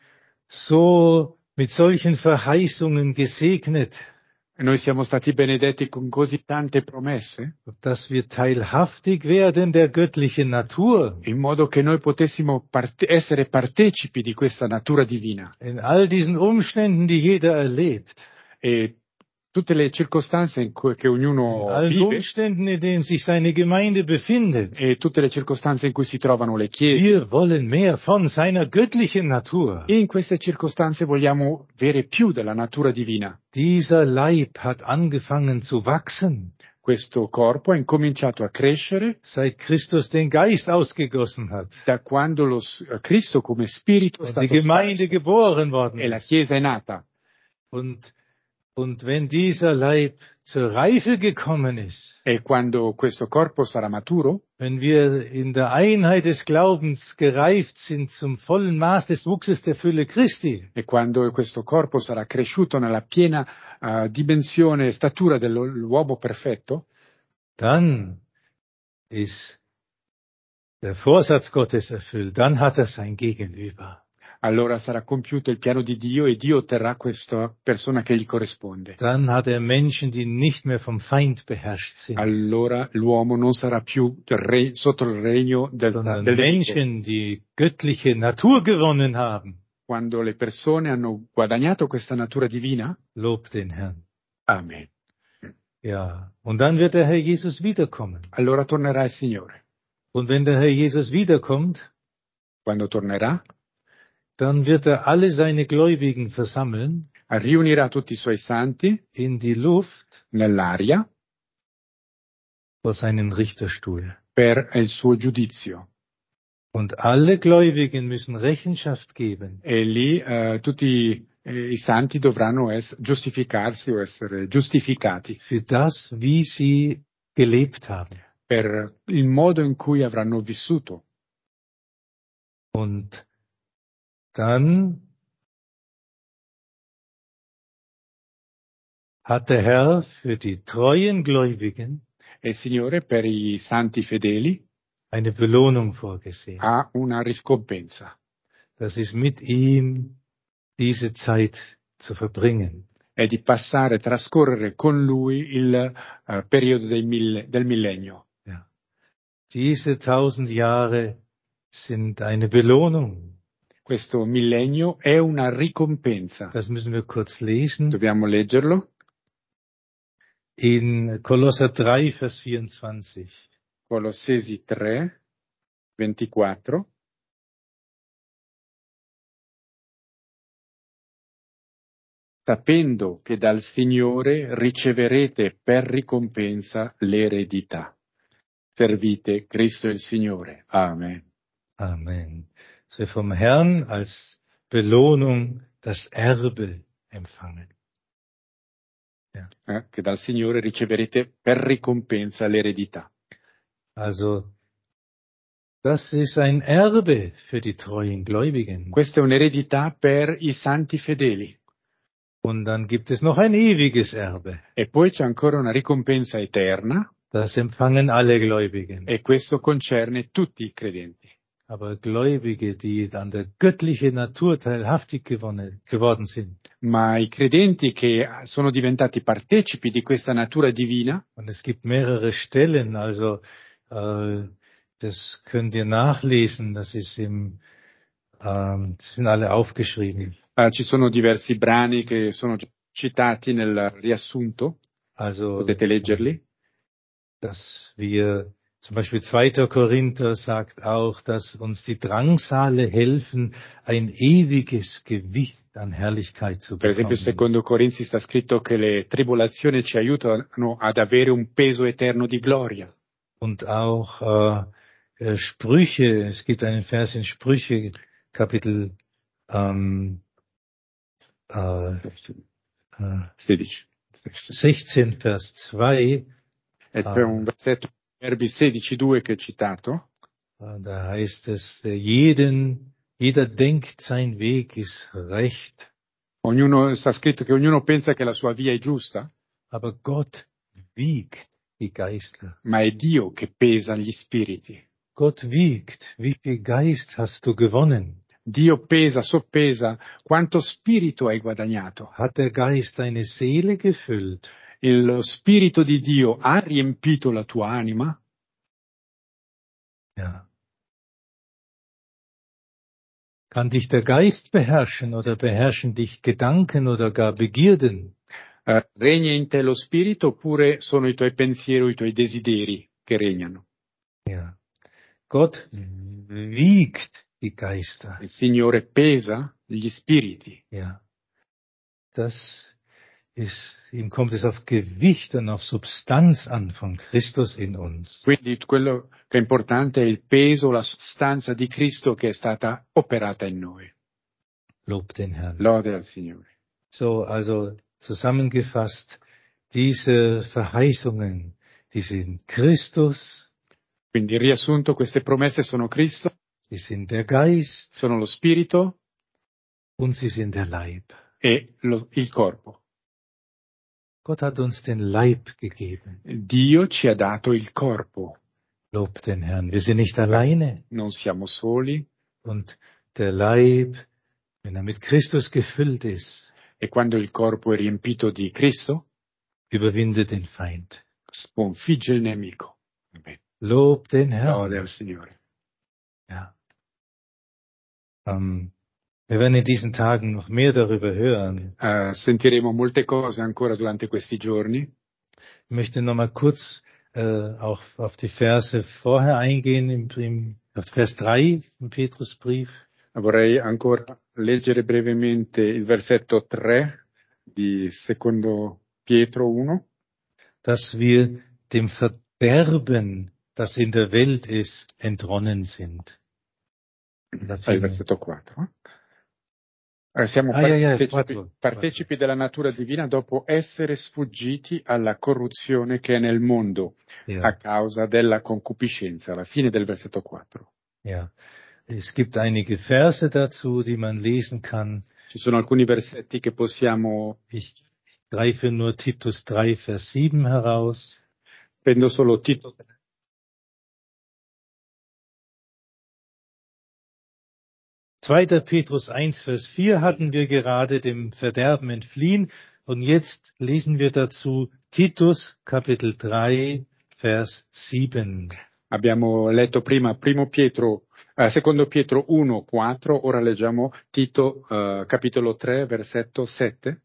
so mit solchen Verheißungen gesegnet, E noi siamo stati benedetti con così tante promesse, dass wir teilhaftig werden der göttlichen Natur. in modo che noi potessimo parte- essere partecipi di questa natura divina. In all diesen Umständen, die jeder erlebt. E tutte le circostanze in cui, che In ognuno allen vive, Umständen, in denen sich seine Gemeinde befindet. e tutte le circostanze in cui si trovano le chiese, Wir wollen mehr von seiner göttlichen Natur. in queste circostanze vogliamo avere più della natura divina. Dieser Leib hat angefangen zu wachsen, Questo corpo ha incominciato a crescere seit Christus den Geist ausgegossen hat da quando lo s- Cristo come spirito è und die stato Gemeinde sparso geboren worden e la ist. Chiesa è nata. Und, und wenn dieser Leib zur Reife gekommen ist, E quando questo corpo sarà maturo, wenn wir in der Einheit des Glaubens gereift sind zum vollen Maß des Wuchses der Fülle Christi, e quando questo corpo sarà cresciuto nella piena eh, dimensione e statura dell'uomo perfetto, dann ist der Vorsatz Gottes erfüllt, dann hat er sein Gegenüber. allora sarà compiuto il piano di Dio e Dio otterrà questa persona che gli corrisponde. Dann hat er Menschen, die nicht mehr vom Feind beherrscht sind, Allora l'uomo non sarà più del re- sotto il regno del, sondern del nemico. Menschen, die göttliche Natur gewonnen haben. Quando le persone hanno guadagnato questa natura divina, Lob den Herrn. amen. Ja, und dann wird der Herr Jesus wiederkommen. Allora tornerà il Signore. Und wenn der Herr Jesus wiederkommt, Quando tornerà, dann wird er alle seine Gläubigen versammeln riunirà tutti i suoi santi in die Luft nell'aria vor seinen Richterstuhl. per il suo giudizio. Und alle Gläubigen müssen Rechenschaft geben E lì eh, tutti eh, i santi dovranno es- giustificarsi o essere giustificati für das, wie sie gelebt haben. per il modo in cui avranno vissuto. Und dann hat der Herr für die treuen Gläubigen E il Signore per i santi fedeli eine Belohnung vorgesehen. ha una ricompensa. Das ist mit ihm diese Zeit zu verbringen. È di passare, trascorrere con lui il eh, periodo dei mille- del millennio. Ja. Diese tausend Jahre sind eine Belohnung. Questo millennio è una ricompensa. Das müssen wir kurz lesen. Dobbiamo leggerlo. In Kolosser drei, Vers vierundzwanzig. Colossesi tre, ventiquattro. Sapendo che dal Signore riceverete per ricompensa l'eredità. Servite Cristo il Signore. Amen. Amen. Dass wir vom Herrn als Belohnung das Erbe empfangen. Eh, che dal Signore riceverete per ricompensa l'eredità. Also Das ist ein Erbe für die treuen Gläubigen. Questa è un'eredità per i santi fedeli. Und dann gibt es noch ein ewiges Erbe. E poi c'è ancora una ricompensa eterna, Das empfangen alle Gläubigen. e questo concerne tutti i credenti. Aber Gläubige, die an der göttlichen Natur teilhaftig gewonnen, geworden sind. Ma i credenti che sono diventati partecipi di questa natura divina, Und es gibt mehrere Stellen, also äh, das könnt ihr nachlesen, das ist im, ähm, das sind alle aufgeschrieben. eh, ci sono diversi brani che sono citati nel riassunto, Also, potete leggerli. dass wir, zum Beispiel zweiter Korinther sagt auch, dass uns die Drangsale helfen, ein ewiges Gewicht an Herrlichkeit zu Per esempio, bekommen. secondo Corinzi sta scritto che le tribolazioni ci aiutano ad avere un peso eterno di gloria. Und auch äh, äh, Sprüche, es gibt einen Vers in Sprüche, Kapitel ähm, äh, äh, sedici. sechzehn, Vers zwei, E c'è un versetto, Verbi sedici due, che è citato, äh, da heißt es, äh, jeden, jeder denkt, sein Weg ist recht, ognuno, sta scritto che ognuno pensa che la sua via è giusta, aber Gott wiegt die Geister. ma è Dio che pesa gli spiriti. Gott wiegt, wie viel Geist hast du gewonnen? Dio pesa, soppesa quanto spirito hai guadagnato. Hat der Geist deine Seele gefüllt? Il- Lo spirito di Dio ha riempito la tua anima? Ja. Kann dich der Geist beherrschen oder beherrschen dich Gedanken oder gar Begierden? Eh, regna in te lo spirito oppure sono i tuoi pensieri o i tuoi desideri che regnano? Ja. Gott wiegt die Geister. Il Signore pesa gli spiriti. Ja. Das ist, ihm kommt es auf Gewicht und auf Substanz an von Christus in uns. Quindi quello che è importante è il peso, la sostanza di Cristo che è stata operata in noi. Lob den Herrn. Lode al Signore. So, also zusammengefasst, diese Verheißungen, die sind Christus, Quindi riassunto, queste promesse sono Cristo, sie sind der Geist sono lo spirito und sie sind der Leib. e lo- il corpo. Gott hat uns den Leib gegeben. Dio ci ha dato il corpo. Lob den Herrn. Wir sind nicht alleine. Non siamo soli, Und der Leib, wenn er mit Christus gefüllt ist, e quando il corpo è riempito di Cristo, überwindet den Feind. sconfigge il nemico. Amen. Lob den Lode Herrn. al Signore. Ja. Ähm, wir werden in diesen Tagen noch mehr darüber hören. Eh, sentiremo molte cose ancora durante questi giorni. Ich möchte noch mal kurz äh, auch auf die Verse vorher eingehen, im, im, auf Vers drei im Petrusbrief. Vorrei ancora leggere brevemente il versetto tre di secondo Pietro uno, Dass wir dem Verderben, das in der Welt ist, entronnen sind. Da ah, il fehlen- versetto quattro. Eh, siamo Ah, ja, ja, partecipi, quattro. partecipi della natura divina dopo essere sfuggiti alla corruzione che è nel mondo a Ja, causa della concupiscenza, alla fine del versetto quattro. ja. Es gibt einige Verse dazu, die man lesen kann. Ci sono alcuni versetti che possiamo, Ich greife nur Titus drei, Vers sieben heraus. prendo solo Tito zweiter Petrus eins, Vers vier hatten wir gerade dem Verderben entfliehen. Und jetzt lesen wir dazu Titus Kapitel drei, Vers sieben. Abbiamo letto prima primo Pietro, eh, secondo Pietro uno, quattro, ora leggiamo Tito eh, capitolo tre, versetto sette.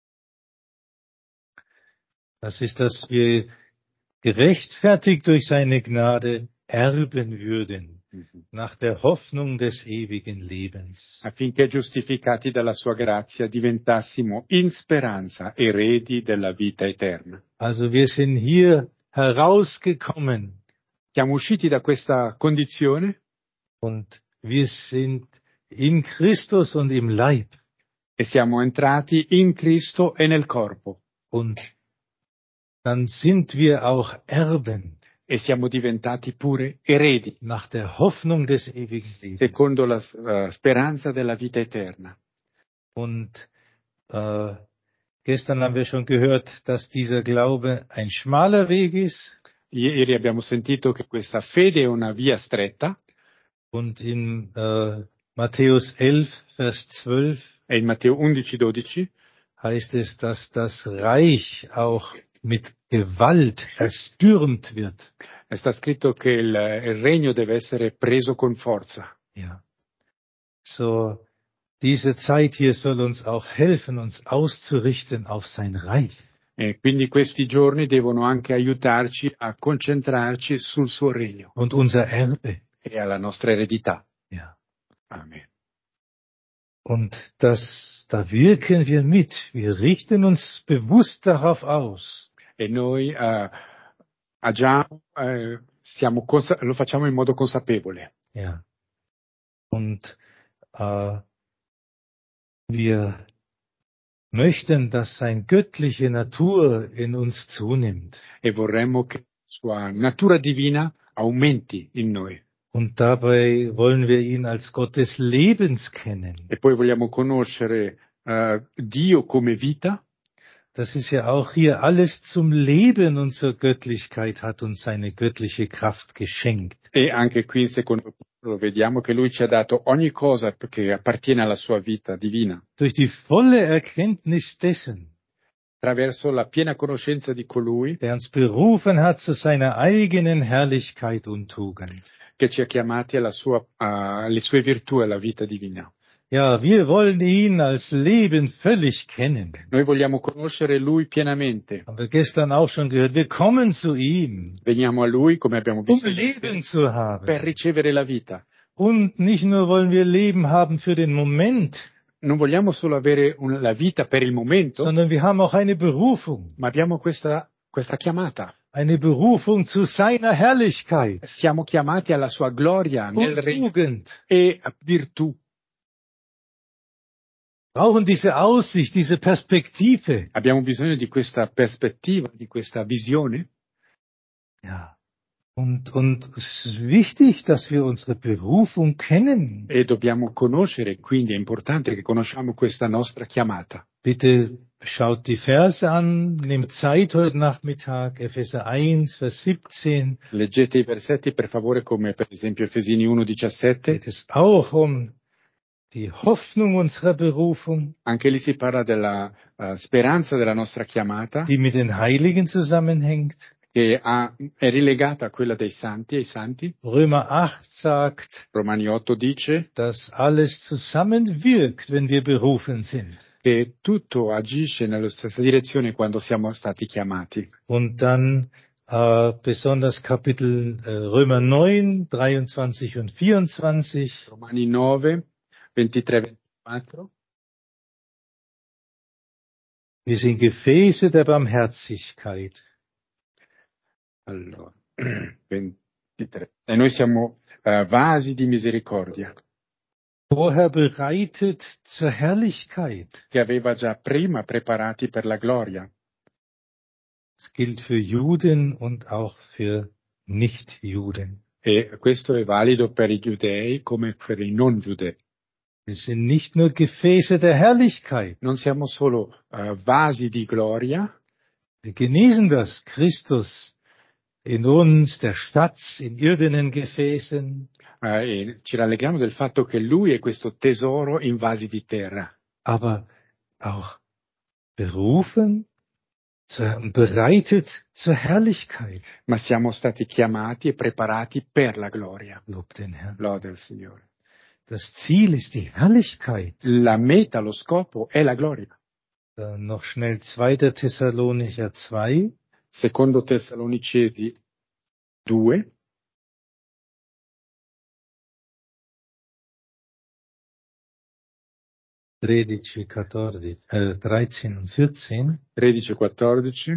Das ist, dass wir gerechtfertigt durch seine Gnade erben würden, nach der Hoffnung des ewigen Lebens. Affinché giustificati dalla sua grazia diventassimo in speranza eredi della vita eterna. Also wir sind hier herausgekommen Siamo usciti da questa condizione und wir sind in Christus und im Leib. e siamo entrati in Cristo e nel corpo. Und dann sind wir auch Erben. e siamo diventati pure eredi, nach der Hoffnung des ewigen Lebens. secondo la uh, speranza della vita eterna. Und äh, gestern haben wir schon gehört, dass dieser Glaube ein schmaler Weg ist. Ieri abbiamo sentito che questa fede è una via stretta, Und in äh, Matthäus elf, Vers zwölf e in Matteo undici dodici heißt es, dass das Reich auch mit Gewalt erstürmt wird. è sta scritto che il, il regno deve essere preso con forza. Ja. So, diese Zeit hier soll uns auch helfen, uns auszurichten auf sein Reich. E quindi questi giorni devono anche aiutarci a concentrarci sul suo regno Und unser Erbe. e alla nostra eredità. Ja. Amen. Und das, da wirken wir mit. Wir richten uns bewusst darauf aus. E noi eh, agiamo, eh, siamo consa- lo facciamo in modo consapevole. Ja. Und äh, wir möchten, dass seine göttliche Natur in uns zunimmt. E vorremmo che la sua natura divina aumenti in noi. Und dabei wollen wir ihn als Gott des Lebens kennen. E poi vogliamo conoscere eh, Dio come vita. Das ist ja auch hier alles zum Leben und zur Göttlichkeit hat uns seine göttliche Kraft geschenkt. E anche qui, secondo Paolo, vediamo che lui ci ha dato ogni cosa che appartiene alla sua vita divina, Durch die volle Erkenntnis dessen, attraverso la piena conoscenza di colui der uns berufen hat zu seiner eigenen Herrlichkeit und Tugend. che ci ha chiamati alla sua, a- alle sue virtù e alla vita divina. Ja, wir wollen ihn als Leben völlig kennen. Noi vogliamo conoscere lui pienamente. Haben wir gestern auch schon gehört. Wir kommen zu ihm, Veniamo a lui, come abbiamo um visto, Leben zu haben. per ricevere la vita. Und nicht nur wollen wir Leben haben für den Moment, Non vogliamo solo avere un- la vita per il momento, sondern wir haben auch eine Berufung. ma abbiamo questa, questa chiamata. Eine Berufung zu seiner Herrlichkeit Siamo chiamati alla sua gloria nel und regno Tugend. e a virtù. Brauchen diese Aussicht, diese Perspektive. Abbiamo bisogno di questa prospettiva, di questa visione. Ja. Und, und es ist wichtig, dass wir unsere Berufung kennen. E dobbiamo conoscere, quindi è importante che conosciamo questa nostra chiamata. Bitte schaut die Verse an, nehmt Zeit heute Nachmittag, Epheser eins, Vers siebzehn. Leggete i versetti per favore, come per esempio Efesini uno diciassette. Geht es auch um die Hoffnung unserer Berufung, Anche lì si parla della eh, speranza della nostra chiamata, die mit den Heiligen zusammenhängt. che ha- è rilegata a quella dei santi, ai santi. Römer acht sagt, Romani otto dice dass alles zusammenwirkt, wenn wir berufen sind. che tutto agisce nella stessa direzione quando siamo stati chiamati. Und dann äh, besonders Kapitel äh, Römer neun, dreiundzwanzig und vierundzwanzig. Romani nove, ventitré ventiquattro. Wir sind Gefäße der Barmherzigkeit. Allora, ventitré. E noi siamo eh, vasi di misericordia, Vorher bereitet zur Herrlichkeit. che aveva già prima preparati per la gloria. Das gilt für Juden und auch für Nichtjuden. E questo è valido per i giudei come per i non giudei. Wir sind nicht nur Gefäße der Herrlichkeit. Non siamo solo eh, vasi di gloria, Wir genießen das. Christus in uns, der Schatz in irdenen Gefäßen. eh, e ci rallegriamo del fatto che lui è questo tesoro in vasi di terra, Aber auch berufen, zur, bereitet zur Herrlichkeit. ma siamo stati chiamati e preparati per la gloria. Lob den Herrn. Lode al Signore. Das Ziel ist die Herrlichkeit. La meta, lo scopo è la gloria. Dann noch schnell zweiter Thessalonicher zwei. Secondo Tessalonicesi due, tredici, quattordici, äh, dreizehn und vierzehn. tredici e quattordici.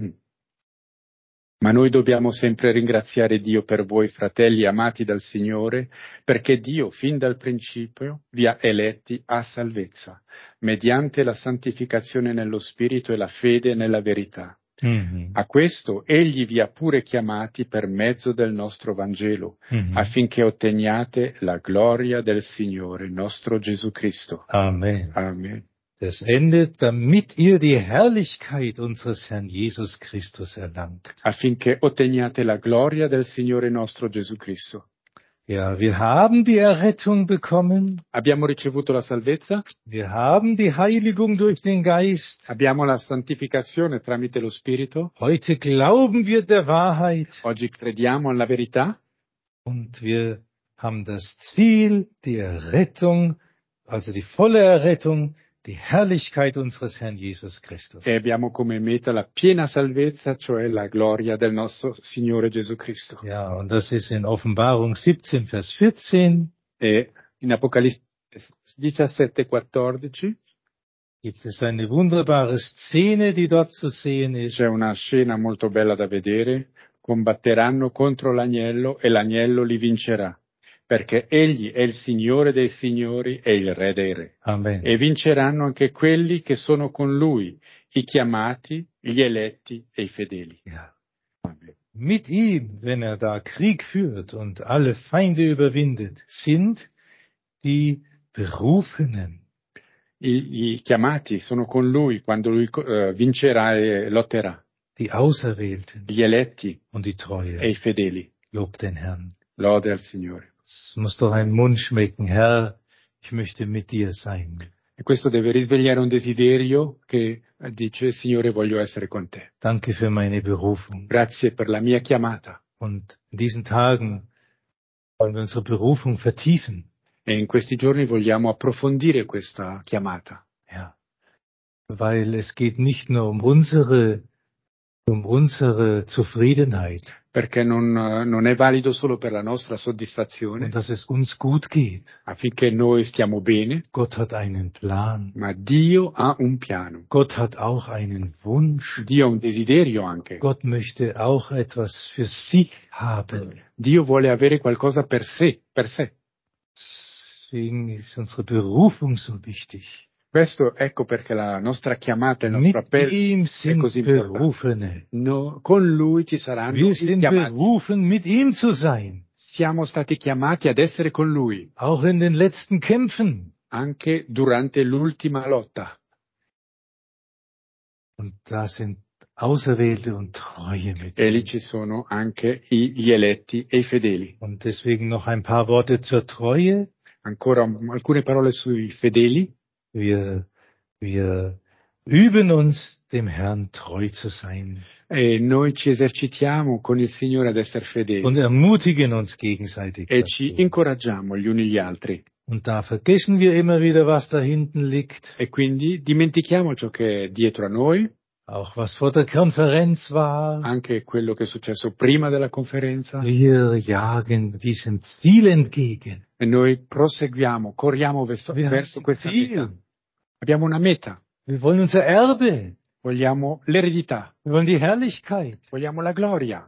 Ma noi dobbiamo sempre ringraziare Dio per voi, fratelli amati dal Signore, perché Dio, fin dal principio, vi ha eletti a salvezza, mediante la santificazione nello Spirito e la fede nella verità. Mhm. A questo egli vi ha pure chiamati per mezzo del nostro Vangelo, Mhm. affinché otteniate la gloria del Signore nostro Gesù Cristo. Amen. Amen. Das endet, damit ihr die Herrlichkeit unseres Herrn Jesus Christus erlangt. Affinché otteniate la gloria del Signore nostro Gesù Cristo. Ja, wir haben die Errettung bekommen. Abbiamo ricevuto la salvezza, Wir haben die Heiligung durch den Geist. abbiamo la santificazione tramite lo Spirito, Heute glauben wir der Wahrheit. oggi crediamo alla verità Und wir haben das Ziel, die Errettung, also die volle Errettung, die Herrlichkeit unseres Herrn Jesus Christus. e abbiamo come meta la piena salvezza, cioè la gloria del nostro Signore Gesù Cristo. Ja, und das ist in Offenbarung siebzehn, Vers vierzehn, E in Apocalisse diciassette quattordici gibt es eine wunderbare Szene, die dort zu sehen ist. c'è una scena molto bella da vedere: combatteranno contro l'agnello e l'agnello li vincerà, perché egli è il Signore dei signori e il Re dei re. Amen. E vinceranno anche quelli che sono con lui, i chiamati, gli eletti e i fedeli. Ja. Amen. Mit ihm, wenn er da Krieg führt und alle Feinde überwindet, sind die Berufenen. I, I chiamati sono con lui quando lui eh, vincerà e lotterà, Die Auserwählten gli eletti und die e Treue. i fedeli. Lobt den Herrn. Lode al Signore. Es muss doch ein Mund schmecken, Herr, ich möchte mit dir sein. E questo deve risvegliare un desiderio che dice: Signore, voglio essere con te. Danke für meine Berufung. Grazie per la mia chiamata. Und in diesen Tagen wollen wir unsere Berufung vertiefen. E in questi giorni vogliamo approfondire questa chiamata, Ja. Weil es geht nicht nur um unsere, um unsere Zufriedenheit perché non, non è valido solo per la nostra soddisfazione, und dass es uns gut geht. affinché noi stiamo bene, Gott hat einen Plan. ma Dio ha un piano. Gott hat auch einen Wunsch. Dio ha un desiderio anche. Gott möchte auch etwas für sich haben. Dio vuole avere qualcosa per sé, per sé. Deswegen ist unsere Berufung so wichtig. Questo ecco perché la nostra chiamata, il nostro Mit appello ihm è sind così importante. Berufene. No, con Lui ci saranno Wir i sind chiamati. berufen, mit ihm zu sein. Siamo stati chiamati ad essere con Lui, Auch in den letzten Kämpfen. anche durante l'ultima lotta. Und da sind Auserwählte und Treue mit E lì ihm. ci sono anche i- gli eletti e i fedeli. Und deswegen noch ein paar Worte zur Treue. Ancora um- alcune parole sui fedeli. Wir, wir üben uns, dem Herrn treu zu sein. E noi ci esercitiamo con il Signore ad essere fedeli Und ermutigen uns gegenseitig e ci dazu. incoraggiamo gli uni gli altri. Und da vergessen wir immer wieder, was da hinten liegt. E quindi dimentichiamo ciò che è dietro a noi, Auch was vor der Konferenz war. anche quello che è successo prima della conferenza, Wir jagen diesem Ziel entgegen. e noi proseguiamo, corriamo verso, Wir verso haben questa meta. Ziel. Abbiamo una meta, Wir wollen unser Erbe. vogliamo l'eredità, Wir wollen die Herrlichkeit. vogliamo la gloria.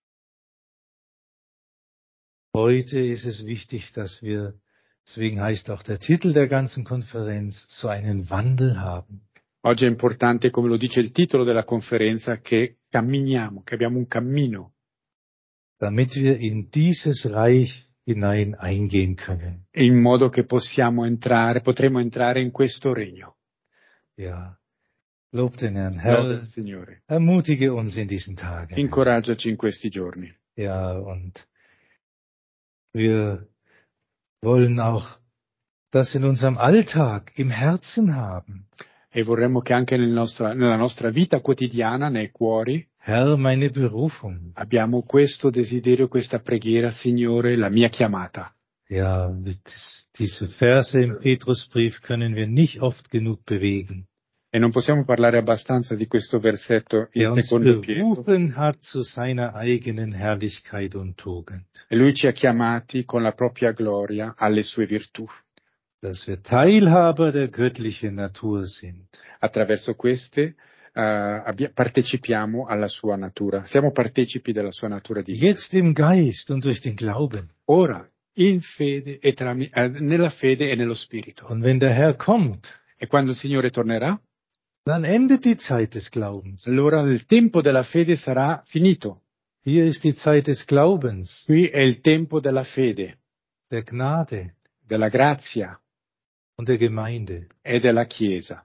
Heute ist es wichtig, dass wir, deswegen heißt auch der Titel der ganzen Konferenz, so einen Wandel haben. Oggi è importante, come lo dice il titolo della conferenza, che camminiamo, che abbiamo un cammino, Damit wir in dieses Reich hinein eingehen können. in modo che possiamo entrare, potremo entrare in questo regno. Ja. Lob den Herrn. Lode Herr, al Signore. ermutige uns in diesen Tagen. Incoraggiaci in questi giorni. Ja, und wir wollen auch das in unserem Alltag im Herzen haben. E vorremmo che anche nel nostra- nella nostra vita quotidiana, nei cuori, Herr, meine Berufung. abbiamo questo desiderio, questa preghiera: Signore, la mia chiamata. Ja, mit diese Verse im Petrusbrief können wir nicht oft genug bewegen. E non possiamo parlare abbastanza di questo versetto Der in uns secondo Pietro. berufen hat zu seiner eigenen Herrlichkeit und Tugend. E lui ci ha chiamati con la propria gloria alle sue virtù. Dass wir Teilhaber der göttlichen Natur sind. Attraverso queste eh, abbia- partecipiamo alla sua natura. Siamo partecipi della sua natura divina. Jetzt im Geist und durch den Glauben. Ora, in fede e trami- eh, nella fede e nello spirito. Und wenn der Herr kommt, E quando il Signore tornerà, dann endet die Zeit des Glaubens. allora il tempo della fede sarà finito. Hier ist die Zeit des Glaubens, Qui è il tempo della fede, der Gnade della grazia und der Gemeinde. e della Chiesa.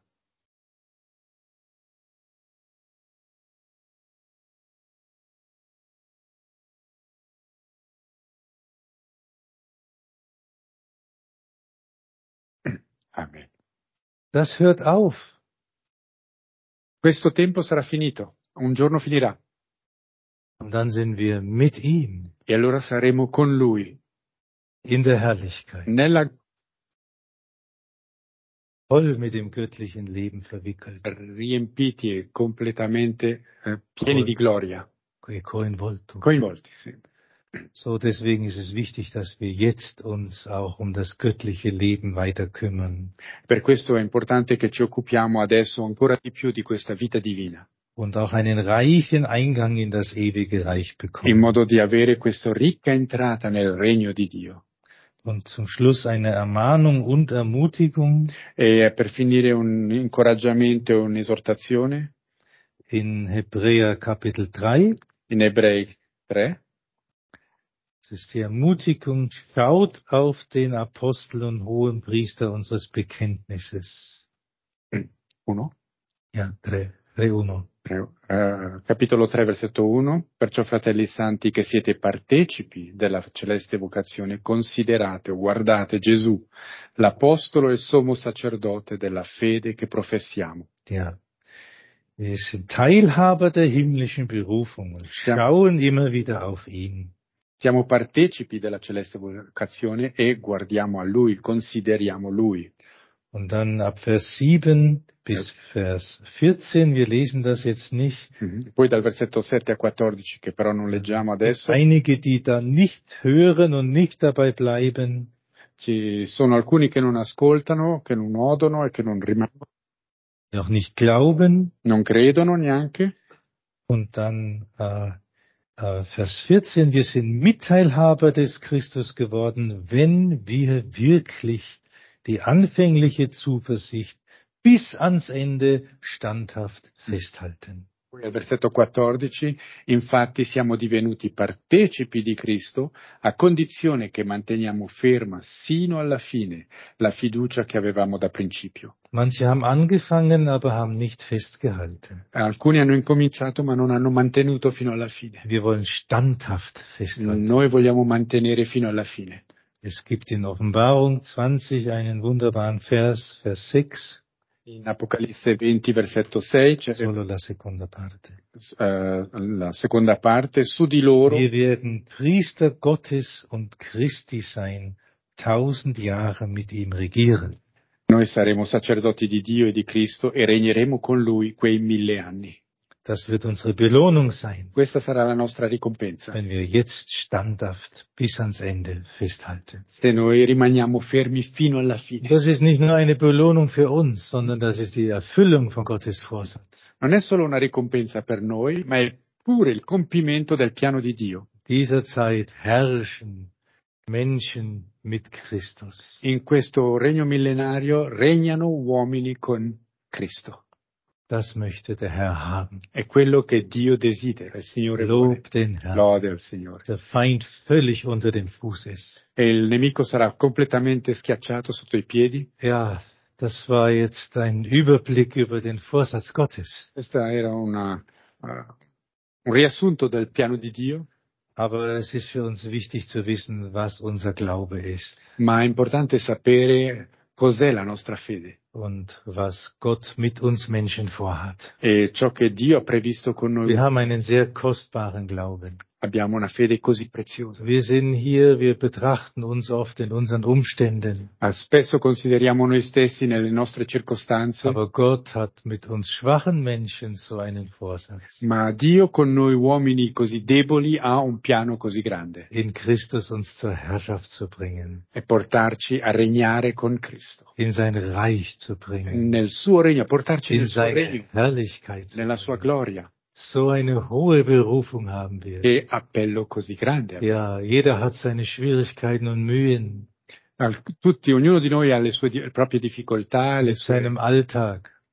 Amen. Das hört auf. Questo tempo sarà finito, un giorno finirà, Und dann sind wir mit ihm e allora saremo con Lui, in der Herrlichkeit, nella voll mit dem göttlichen Leben verwickelt, riempiti e completamente eh, pieni di gloria, coinvolto. coinvolti. Sì. So, deswegen ist es wichtig, dass wir jetzt uns auch um das göttliche Leben weiter kümmern Per questo è importante che ci occupiamo adesso ancora di più di questa vita divina, und auch einen reichen Eingang in das ewige Reich in bekommen. modo di avere questa ricca entrata nel regno di Dio. Und zum Schluss eine Ermahnung und Ermutigung E per finire un incoraggiamento e un'esortazione in Hebräer Kapitel drei. in Ebrei tre. Das ist die Ermutigung, schaut auf den Apostel und hohen Priester unseres Bekenntnisses. uno. Ja, tre, tre uno. Eh, capitolo tre, versetto uno. Perciò, fratelli santi, che siete partecipi della celeste vocazione, considerate o guardate Gesù, l'apostolo e il sommo sacerdote della fede che professiamo. Ja. Wir sind Teilhaber der himmlischen Berufung und schauen immer wieder auf ihn. Siamo partecipi della celeste vocazione e guardiamo a Lui, consideriamo Lui. Und dann ab Vers sieben bis Vers vierzehn, wir lesen das jetzt nicht. Mm-hmm. Poi dal versetto sette a quattordici, che però non leggiamo adesso, Einige, die da nicht hören und nicht dabei bleiben, ci sono alcuni che non ascoltano, che non odono e che non rimangono, noch nicht glauben. non credono neanche. Und dann äh, äh, Vers vierzehn, wir sind Mitteilhaber des Christus geworden, wenn wir wirklich die anfängliche Zuversicht bis ans Ende standhaft festhalten. Poi al versetto quattordici, infatti siamo divenuti partecipi di Cristo a condizione che manteniamo ferma sino alla fine la fiducia che avevamo da principio. Manche haben angefangen, aber haben nicht festgehalten. Alcuni hanno incominciato ma non hanno mantenuto fino alla fine. Wir wollen standhaft festhalten. Noi vogliamo mantenere fino alla fine. Es gibt in Offenbarung zwanzig einen wunderbaren Vers, Vers sechs. In Apocalisse venti, versetto sei, c'è Solo la seconda parte. eh, la seconda parte, su di loro Wir werden Priester Gottes und Christi sein, tausend Jahre mit ihm regieren. noi saremo sacerdoti di Dio e di Cristo e regneremo con Lui quei mille anni. Das wird unsere Belohnung sein, Questa sarà la nostra ricompensa, wenn wir jetzt standhaft bis ans Ende festhalten. se noi rimaniamo fermi fino alla fine. Das ist nicht nur eine Belohnung für uns, sondern das ist die Erfüllung von Gottes Vorsatz. Non è solo una ricompensa per noi, ma è pure il compimento del piano di Dio. Dieser Zeit herrschen Menschen mit Christus. In questo regno millenario regnano uomini con Cristo. Das möchte der Herr haben. È quello che Dio desidera, il Signore vuole. Lob den Herrn. Lode al Signore. Der Feind völlig unter dem Fuß ist. E il nemico sarà completamente schiacciato sotto i piedi. Ja, das war jetzt ein Überblick über den Vorsatz Gottes. Questo era una, uh, un riassunto del piano di Dio, Aber es ist für uns wichtig zu wissen, was unser Glaube ist ma è importante sapere cos'è la nostra fede und was Gott mit uns Menschen vorhat. e ciò che Dio ha previsto con noi. Wir haben einen sehr kostbaren Glauben. Abbiamo una fede così preziosa. Wir sind hier, wir betrachten uns oft in unseren Umständen. Ah, Spesso consideriamo noi stessi nelle nostre circostanze, Aber Gott hat mit uns schwachen Menschen so einen Vorsatz. ma Dio con noi uomini così deboli ha un piano così grande, In Christus uns zur Herrschaft zu bringen. e portarci a regnare con Cristo. In sein Reich zu bringen. Nel suo regno, a portarci In nel suo seine regno, Herrlichkeit zu nella sua bringen. gloria. So eine hohe Berufung haben wir. Che appello così grande. Ja, jeder hat seine Schwierigkeiten und Mühen Al- Tutti, ognuno di noi ha le sue di- proprie difficoltà, le mit sue, seinem Alltag.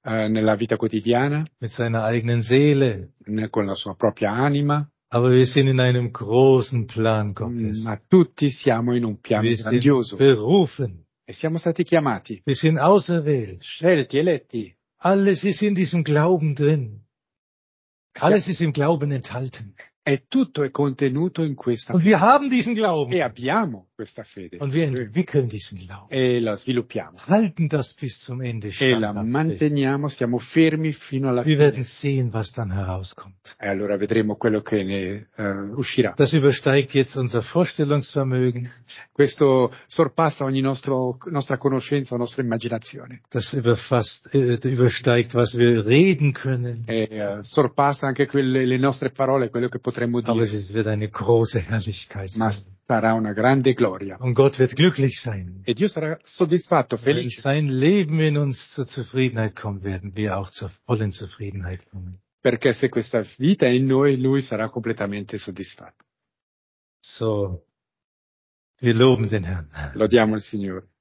eh, nella vita quotidiana, mit seiner eigenen Seele. né, con la sua propria anima, Aber wir sind in einem großen Plan Gottes. ma tutti siamo in un piano Wir sind grandioso berufen. e siamo stati chiamati, Wir sind auserwählt. scelti, eletti. Alles ist in diesem Glauben drin. Alles ist im Glauben enthalten. E tutto è contenuto in questa Und wir haben diesen Glauben. e abbiamo questa fede Und wir entwickeln diesen Glauben. e la sviluppiamo Halten das bis zum Ende e la standhaft fest. manteniamo, stiamo fermi fino alla Wir werden fine sehen, was dann herauskommt. e allora vedremo quello che ne eh, uscirà. Das übersteigt jetzt unser Vorstellungsvermögen. Questo sorpassa ogni nostro, nostra conoscenza, nostra immaginazione Das überfasst, äh, übersteigt, was wir reden können. e eh, sorpassa anche quelle, le nostre parole, quello che potremmo Aber dire, es wird eine große Herrlichkeit ma sein. sarà una grande gloria Und Gott wird glücklich sein. e Dio sarà soddisfatto, Wenn felice, sein Leben in uns zur Zufriedenheit kommt, werden wir auch zur vollen Zufriedenheit kommen. perché se questa vita è in noi, Lui sarà completamente soddisfatto. So, wir loben den Herrn. Lodiamo il Signore.